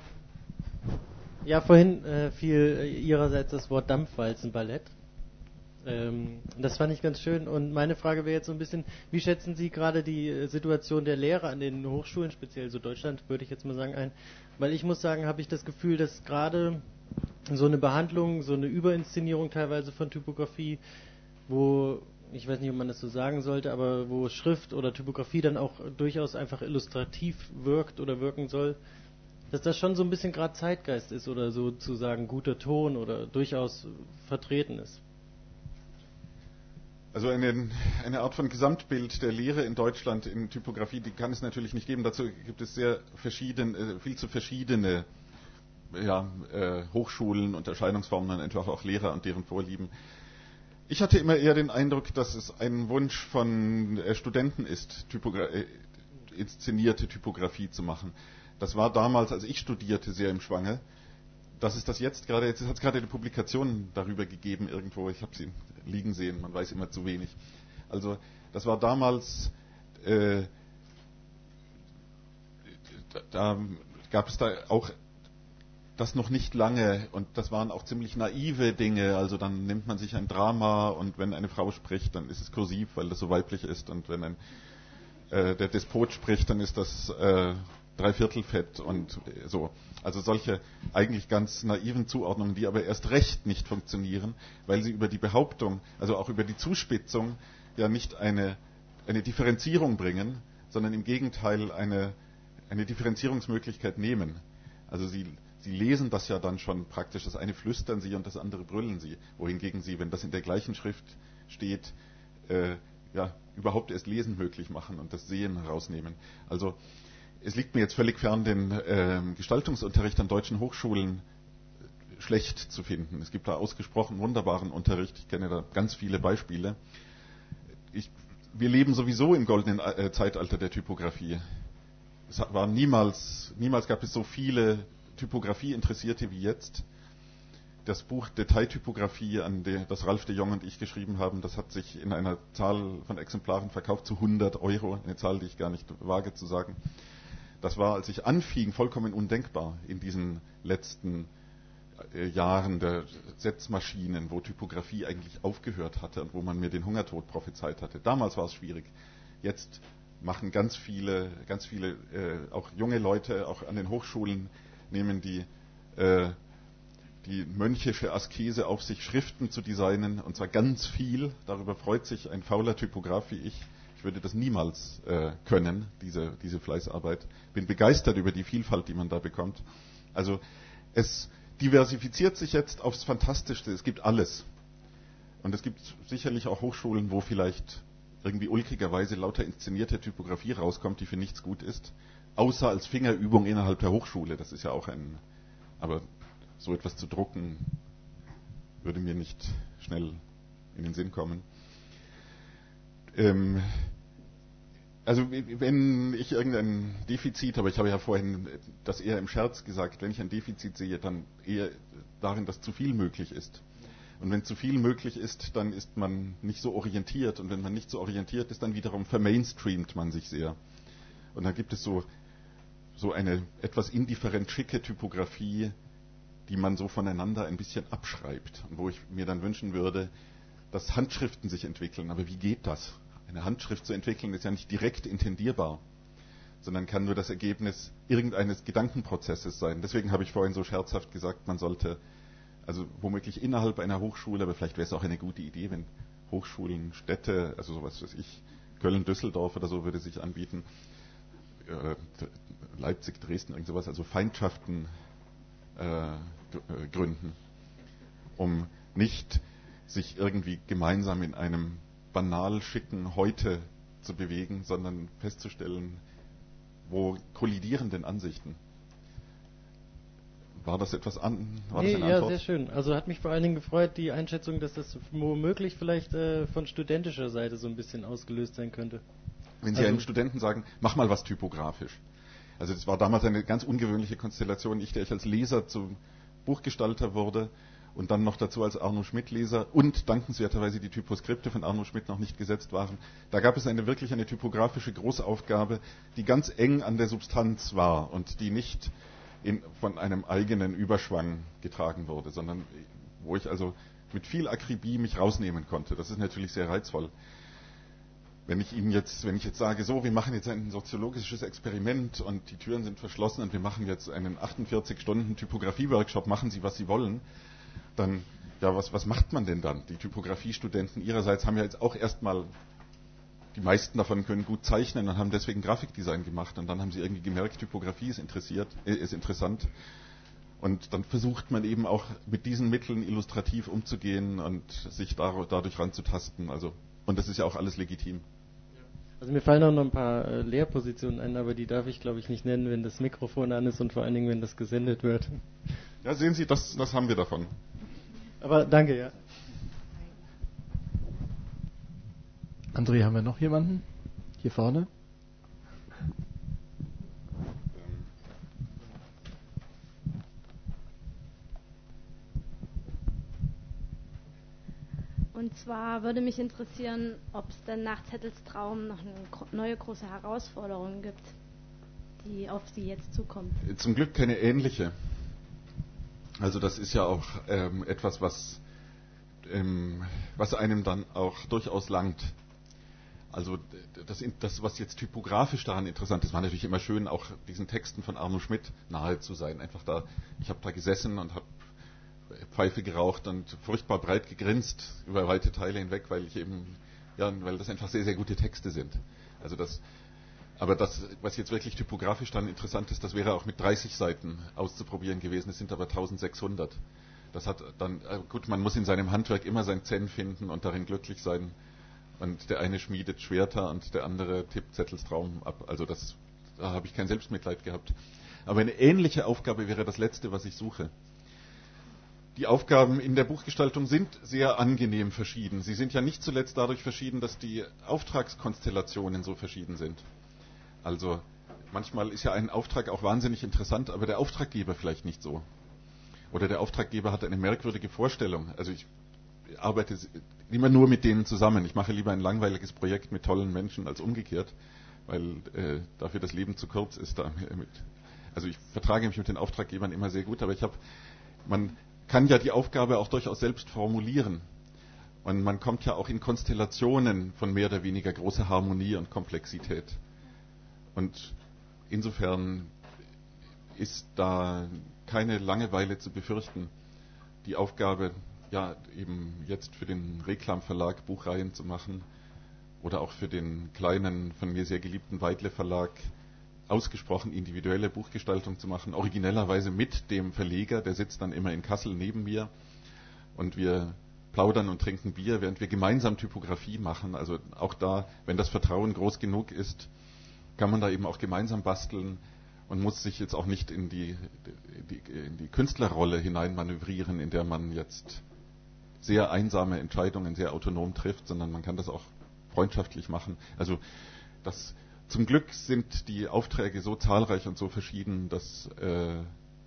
Ja, vorhin äh, fiel äh, Ihrerseits das Wort Dampfwalzenballett. Ähm, das fand ich ganz schön. Und meine Frage wäre jetzt so ein bisschen, wie schätzen Sie gerade die äh, Situation der Lehrer an den Hochschulen, speziell so Deutschland, würde ich jetzt mal sagen, ein? Weil ich muss sagen, habe ich das Gefühl, dass gerade so eine Behandlung, so eine Überinszenierung teilweise von Typografie, wo, ich weiß nicht, ob man das so sagen sollte, aber wo Schrift oder Typografie dann auch durchaus einfach illustrativ wirkt oder wirken soll, dass das schon so ein bisschen gerade Zeitgeist ist oder sozusagen guter Ton oder durchaus vertreten ist. Also eine, eine Art von Gesamtbild der Lehre in Deutschland in Typografie, die kann es natürlich nicht geben. Dazu gibt es sehr verschiedene, viel zu verschiedene ja, äh, Hochschulen und Erscheinungsformen, und einfach auch Lehrer und deren Vorlieben. Ich hatte immer eher den Eindruck, dass es ein Wunsch von äh, Studenten ist, Typogra- äh, inszenierte Typografie zu machen. Das war damals, als ich studierte, sehr im Schwange. Das ist das jetzt gerade, jetzt hat es gerade eine Publikation darüber gegeben irgendwo, ich habe sie liegen sehen, man weiß immer zu wenig. Also das war damals, äh, da, da gab es da auch das noch nicht lange, und das waren auch ziemlich naive Dinge. Also dann nimmt man sich ein Drama, und wenn eine Frau spricht, dann ist es kursiv, weil das so weiblich ist, und wenn ein, äh, der Despot spricht, dann ist das äh, Dreiviertelfett und so. Also solche eigentlich ganz naiven Zuordnungen, die aber erst recht nicht funktionieren, weil sie über die Behauptung, also auch über die Zuspitzung, ja nicht eine, eine Differenzierung bringen, sondern im Gegenteil eine, eine Differenzierungsmöglichkeit nehmen. Also sie, sie lesen das ja dann schon praktisch, das eine flüstern sie und das andere brüllen sie, wohingegen sie, wenn das in der gleichen Schrift steht, äh, ja, überhaupt erst Lesen möglich machen und das Sehen herausnehmen. Also es liegt mir jetzt völlig fern, den äh, Gestaltungsunterricht an deutschen Hochschulen schlecht zu finden. Es gibt da ausgesprochen wunderbaren Unterricht, ich kenne da ganz viele Beispiele. Ich, wir leben sowieso im goldenen äh, Zeitalter der Typografie. Es war niemals, niemals gab es so viele Typografie-Interessierte wie jetzt. Das Buch Detailtypografie, an der, das Ralf de Jong und ich geschrieben haben, das hat sich in einer Zahl von Exemplaren verkauft zu hundert Euro, eine Zahl, die ich gar nicht wage zu sagen. Das war, als ich anfing, vollkommen undenkbar in diesen letzten äh, Jahren der Setzmaschinen, wo Typografie eigentlich aufgehört hatte und wo man mir den Hungertod prophezeit hatte. Damals war es schwierig. Jetzt machen ganz viele, ganz viele, äh, auch junge Leute, auch an den Hochschulen, nehmen die äh, die mönchische Askese auf sich, Schriften zu designen, und zwar ganz viel. Darüber freut sich ein fauler Typograf wie ich. Ich würde das niemals äh, können, diese, diese Fleißarbeit. Bin begeistert über die Vielfalt, die man da bekommt. Also es diversifiziert sich jetzt aufs Fantastischste. Es gibt alles. Und es gibt sicherlich auch Hochschulen, wo vielleicht irgendwie ulkigerweise lauter inszenierte Typografie rauskommt, die für nichts gut ist. Außer als Fingerübung innerhalb der Hochschule. Das ist ja auch ein... Aber so etwas zu drucken, würde mir nicht schnell in den Sinn kommen. Ähm, also wenn ich irgendein Defizit, aber ich habe ja vorhin das eher im Scherz gesagt, wenn ich ein Defizit sehe, dann eher darin, dass zu viel möglich ist. Und wenn zu viel möglich ist, dann ist man nicht so orientiert. Und wenn man nicht so orientiert ist, dann wiederum vermainstreamt man sich sehr. Und dann gibt es so, so eine etwas indifferent schicke Typografie, die man so voneinander ein bisschen abschreibt. Und wo ich mir dann wünschen würde, dass Handschriften sich entwickeln. Aber wie geht das? Eine Handschrift zu entwickeln ist ja nicht direkt intendierbar, sondern kann nur das Ergebnis irgendeines Gedankenprozesses sein. Deswegen habe ich vorhin so scherzhaft gesagt, man sollte, also womöglich innerhalb einer Hochschule, aber vielleicht wäre es auch eine gute Idee, wenn Hochschulen, Städte, also sowas weiß ich, Köln, Düsseldorf oder so würde sich anbieten, äh, Leipzig, Dresden, irgend sowas, also Feindschaften äh, gründen, um nicht sich irgendwie gemeinsam in einem banal schicken Heute zu bewegen, sondern festzustellen, wo kollidieren denn Ansichten? War das etwas an? War nee, das eine ja, Antwort? sehr schön. Also hat mich vor allen Dingen gefreut, die Einschätzung, dass das womöglich vielleicht äh, von studentischer Seite so ein bisschen ausgelöst sein könnte. Wenn Sie also, einem Studenten sagen, mach mal was typografisch. Also das war damals eine ganz ungewöhnliche Konstellation. Ich, der ich als Leser zum Buchgestalter wurde und dann noch dazu als Arno Schmidt-Leser und dankenswerterweise die Typoskripte von Arno Schmidt noch nicht gesetzt waren. Da gab es eine wirklich eine typografische Großaufgabe, die ganz eng an der Substanz war und die nicht in, von einem eigenen Überschwang getragen wurde, sondern wo ich also mit viel Akribie mich rausnehmen konnte. Das ist natürlich sehr reizvoll. Wenn ich Ihnen jetzt, wenn ich jetzt sage, so, wir machen jetzt ein soziologisches Experiment und die Türen sind verschlossen und wir machen jetzt einen achtundvierzig Stunden Typografie-Workshop, machen Sie, was Sie wollen, dann, ja, was, was macht man denn dann? Die Typografiestudenten ihrerseits haben ja jetzt auch erstmal, die meisten davon können gut zeichnen und haben deswegen Grafikdesign gemacht und dann haben sie irgendwie gemerkt, Typografie ist interessiert, äh, ist interessant. Und dann versucht man eben auch mit diesen Mitteln illustrativ umzugehen und sich dadurch ranzutasten. Also, und das ist ja auch alles legitim. Also mir fallen auch noch ein paar äh, Lehrpositionen ein, aber die darf ich, glaube ich, nicht nennen, wenn das Mikrofon an ist und vor allen Dingen, wenn das gesendet wird. Ja, sehen Sie, das, das haben wir davon. Aber danke, ja. André, haben wir noch jemanden? Hier vorne? Und zwar würde mich interessieren, ob es denn nach Zettels Traum noch eine neue große Herausforderung gibt, die auf Sie jetzt zukommt. Zum Glück keine ähnliche. Also das ist ja auch ähm, etwas, was, ähm, was einem dann auch durchaus langt. Also das, das, was jetzt typografisch daran interessant ist, war natürlich immer schön, auch diesen Texten von Arno Schmidt nahe zu sein. Einfach da, ich habe da gesessen und habe Pfeife geraucht und furchtbar breit gegrinst über weite Teile hinweg, weil ich eben, ja, weil das einfach sehr, sehr gute Texte sind. Also das, aber das, was jetzt wirklich typografisch dann interessant ist, das wäre auch mit dreißig Seiten auszuprobieren gewesen. Es sind aber eintausendsechshundert. Das hat dann, gut, man muss in seinem Handwerk immer sein Zen finden und darin glücklich sein. Und der eine schmiedet Schwerter und der andere tippt Zettels Traum ab. Also das, da habe ich kein Selbstmitleid gehabt. Aber eine ähnliche Aufgabe wäre das letzte, was ich suche. Die Aufgaben in der Buchgestaltung sind sehr angenehm verschieden. Sie sind ja nicht zuletzt dadurch verschieden, dass die Auftragskonstellationen so verschieden sind. Also manchmal ist ja ein Auftrag auch wahnsinnig interessant, aber der Auftraggeber vielleicht nicht so. Oder der Auftraggeber hat eine merkwürdige Vorstellung. Also ich arbeite immer nur mit denen zusammen. Ich mache lieber ein langweiliges Projekt mit tollen Menschen als umgekehrt, weil äh, dafür das Leben zu kurz ist. Damit. Also ich vertrage mich mit den Auftraggebern immer sehr gut, aber ich habe, man kann ja die Aufgabe auch durchaus selbst formulieren. Und man kommt ja auch in Konstellationen von mehr oder weniger großer Harmonie und Komplexität. Und insofern ist da keine Langeweile zu befürchten. Die Aufgabe, ja, eben jetzt für den Reklam Verlag Buchreihen zu machen oder auch für den kleinen, von mir sehr geliebten Weidle Verlag ausgesprochen individuelle Buchgestaltung zu machen, originellerweise mit dem Verleger, der sitzt dann immer in Kassel neben mir und wir plaudern und trinken Bier, während wir gemeinsam Typografie machen. Also auch da, wenn das Vertrauen groß genug ist, kann man da eben auch gemeinsam basteln und muss sich jetzt auch nicht in die, die, in die Künstlerrolle hineinmanövrieren, in der man jetzt sehr einsame Entscheidungen sehr autonom trifft, sondern man kann das auch freundschaftlich machen. Also das, zum Glück sind die Aufträge so zahlreich und so verschieden, dass äh,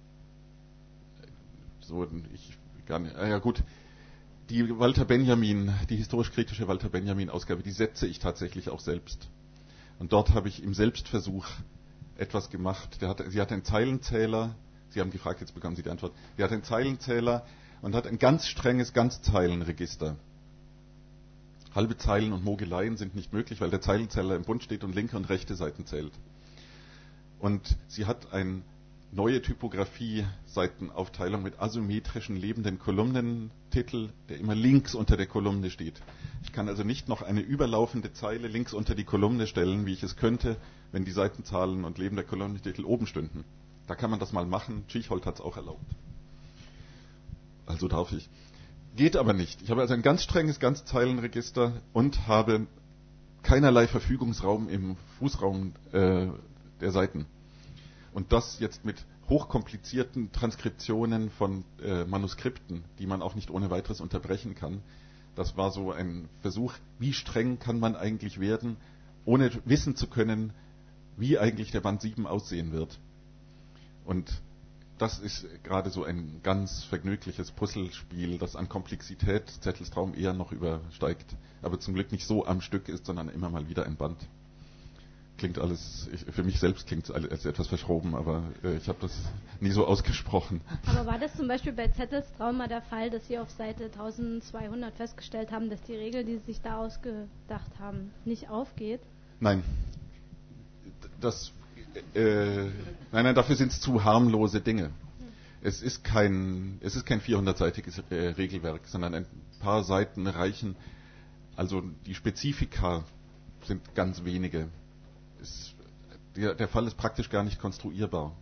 so ich gar nicht, äh, ja gut, die Walter Benjamin, die historisch-kritische Walter Benjamin Ausgabe, die setze ich tatsächlich auch selbst. Und dort habe ich im Selbstversuch etwas gemacht. Der hat, sie hat einen Zeilenzähler, Sie haben gefragt, jetzt bekommen Sie die Antwort. Sie hat einen Zeilenzähler und hat ein ganz strenges Ganzzeilenregister. Halbe Zeilen und Mogeleien sind nicht möglich, weil der Zeilenzähler im Bund steht und linke und rechte Seiten zählt. Und sie hat eine neue Typografie-Seitenaufteilung mit asymmetrischen lebenden Kolumnentitel, der immer links unter der Kolumne steht. Ich kann also nicht noch eine überlaufende Zeile links unter die Kolumne stellen, wie ich es könnte, wenn die Seitenzahlen und lebender Kolumnentitel oben stünden. Da kann man das mal machen. Tschichold hat es auch erlaubt. Also darf ich. Geht aber nicht. Ich habe also ein ganz strenges Ganzzeilenregister und habe keinerlei Verfügungsraum im Fußraum äh, der Seiten. Und das jetzt mit hochkomplizierten Transkriptionen von äh, Manuskripten, die man auch nicht ohne weiteres unterbrechen kann. Das war so ein Versuch, wie streng kann man eigentlich werden, ohne wissen zu können, wie eigentlich der Band sieben aussehen wird. Und das ist gerade so ein ganz vergnügliches Puzzlespiel, das an Komplexität Zettels Traum eher noch übersteigt, aber zum Glück nicht so am Stück ist, sondern immer mal wieder ein Band. Klingt alles, ich, für mich selbst klingt es als etwas verschroben, aber äh, ich habe das nie so ausgesprochen. Aber war das zum Beispiel bei Zettels Traum mal der Fall, dass Sie auf Seite eintausendzweihundert festgestellt haben, dass die Regel, die Sie sich da ausgedacht haben, nicht aufgeht? Nein. Das Äh, nein, nein, dafür sind es zu harmlose Dinge. Es ist kein, es ist kein vierhundertseitiges äh, Regelwerk, sondern ein paar Seiten reichen. Also die Spezifika sind ganz wenige. Es, der, der Fall ist praktisch gar nicht konstruierbar.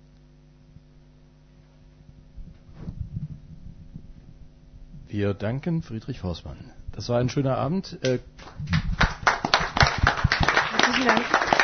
Wir danken Friedrich Forstmann. Das war ein schöner Abend. Äh Herzlichen Dank.